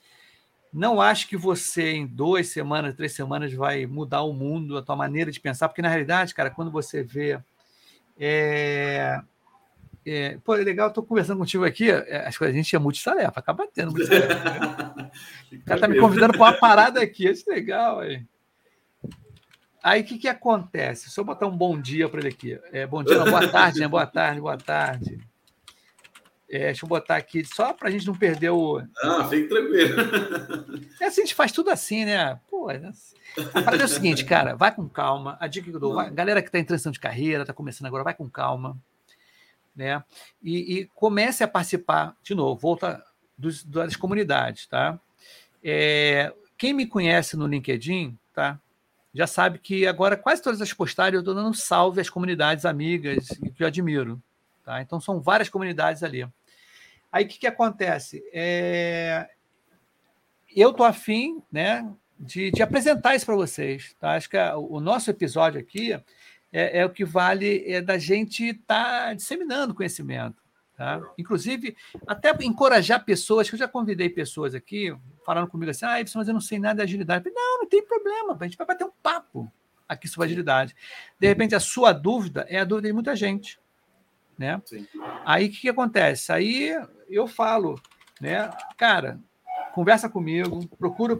Não acho que você, em duas semanas, três semanas, vai mudar o mundo, a tua maneira de pensar, porque, na realidade, cara, quando você vê... É, é, pô, é legal, estou conversando contigo aqui, é, as coisas, a gente é multitarefa, acaba tendo multitarefa. Né? O cara está me convidando para uma parada aqui, isso é legal, aí. Aí, o que, que acontece? Se eu botar um bom dia para ele aqui. É, bom dia, não, boa tarde, né? Boa tarde, boa tarde. É, deixa eu botar aqui, só para a gente não perder o... Ah, fique tranquilo. É assim, a gente faz tudo assim, né? Pô, é assim. A parada é o seguinte, cara, vai com calma. A dica que eu dou, vai, galera que está em transição de carreira, está começando agora, vai com calma. Né? E, e comece a participar, de novo, volta dos, das comunidades, tá? É... quem me conhece no LinkedIn, tá? Já sabe que agora quase todas as postagens eu estou dando salve às comunidades amigas que eu admiro. Tá? Então, são várias comunidades ali. Aí, o que, que acontece? É... Eu estou afim, né, de, de apresentar isso para vocês. Tá? Acho que a, o nosso episódio aqui é, é o que vale é da gente estar tá disseminando conhecimento. Tá? Inclusive, até encorajar pessoas, que eu já convidei pessoas aqui, falando comigo assim, ah, mas eu não sei nada de agilidade. Eu falei, não, não tem problema, a gente vai bater um papo aqui sobre agilidade. De repente, a sua dúvida é a dúvida de muita gente. Né? Aí, o que, que acontece? Aí eu falo, né, cara, conversa comigo, procura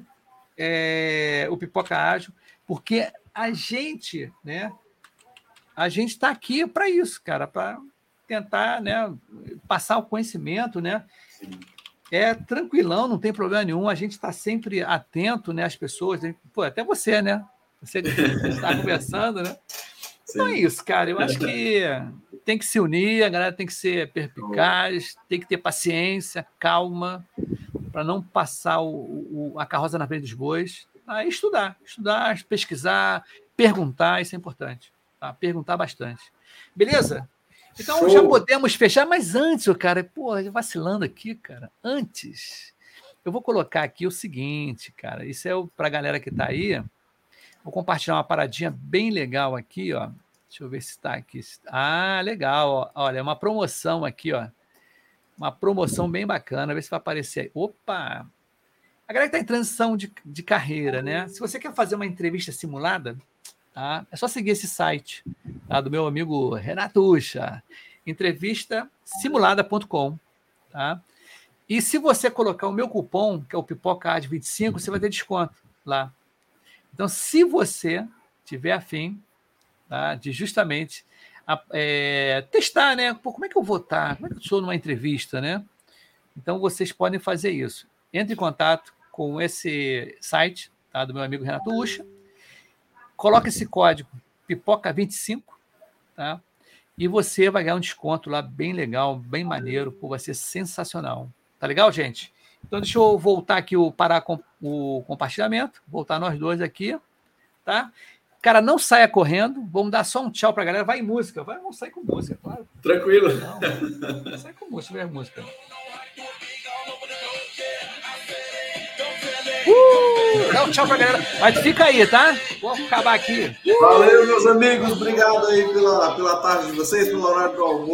é, o Pipoca Ágil, porque a gente, né, a gente está aqui para isso, cara, para tentar, né, passar o conhecimento, né? É tranquilão, não tem problema nenhum. A gente está sempre atento, né, às pessoas. Pô, até você, né? Você está conversando, né? Sim. Então é isso, cara. Eu acho que tem que se unir, a galera tem que ser perspicaz, tem que ter paciência, calma, para não passar o, o, a carroça na frente dos bois. Aí estudar, estudar, pesquisar, perguntar, isso é importante. Tá? Perguntar bastante. Beleza? Então, show. Já podemos fechar, mas antes, cara, pô, vacilando aqui, cara, antes, eu vou colocar aqui o seguinte, cara, isso é para a galera que está aí, vou compartilhar uma paradinha bem legal aqui, ó, deixa eu ver se está aqui, ah, legal, ó. Olha, uma promoção aqui, ó, uma promoção bem bacana, ver se vai aparecer aí, opa, a galera que está em transição de, de carreira, né, se você quer fazer uma entrevista simulada, tá? É só seguir esse site, tá? Do meu amigo Renato Ucha, entrevista simulada ponto com. Tá? E se você colocar o meu cupom, que é o Pipoca A D vinte e cinco, você vai ter desconto lá. Então, se você tiver afim, tá? De justamente é, testar, né? Pô, como é que eu vou estar? Como é que eu sou numa entrevista, né? Então, vocês podem fazer isso. Entre em contato com esse site, tá? Do meu amigo Renato Ucha. Coloca esse código Pipoca vinte e cinco, tá? E você vai ganhar um desconto lá bem legal, bem maneiro, pô, vai ser sensacional. Tá legal, gente? Então, deixa eu voltar aqui, o, parar com o compartilhamento, voltar nós dois aqui, tá? Cara, não saia correndo, vamos dar só um tchau pra galera, vai em música, vai, vamos sair com música, claro. Tranquilo. Não, sai com música, vai música. Uh, dá um tchau pra galera. Mas fica aí, tá? Vou acabar aqui. Valeu, meus amigos. Obrigado aí pela, pela tarde de vocês, pelo horário do almoço.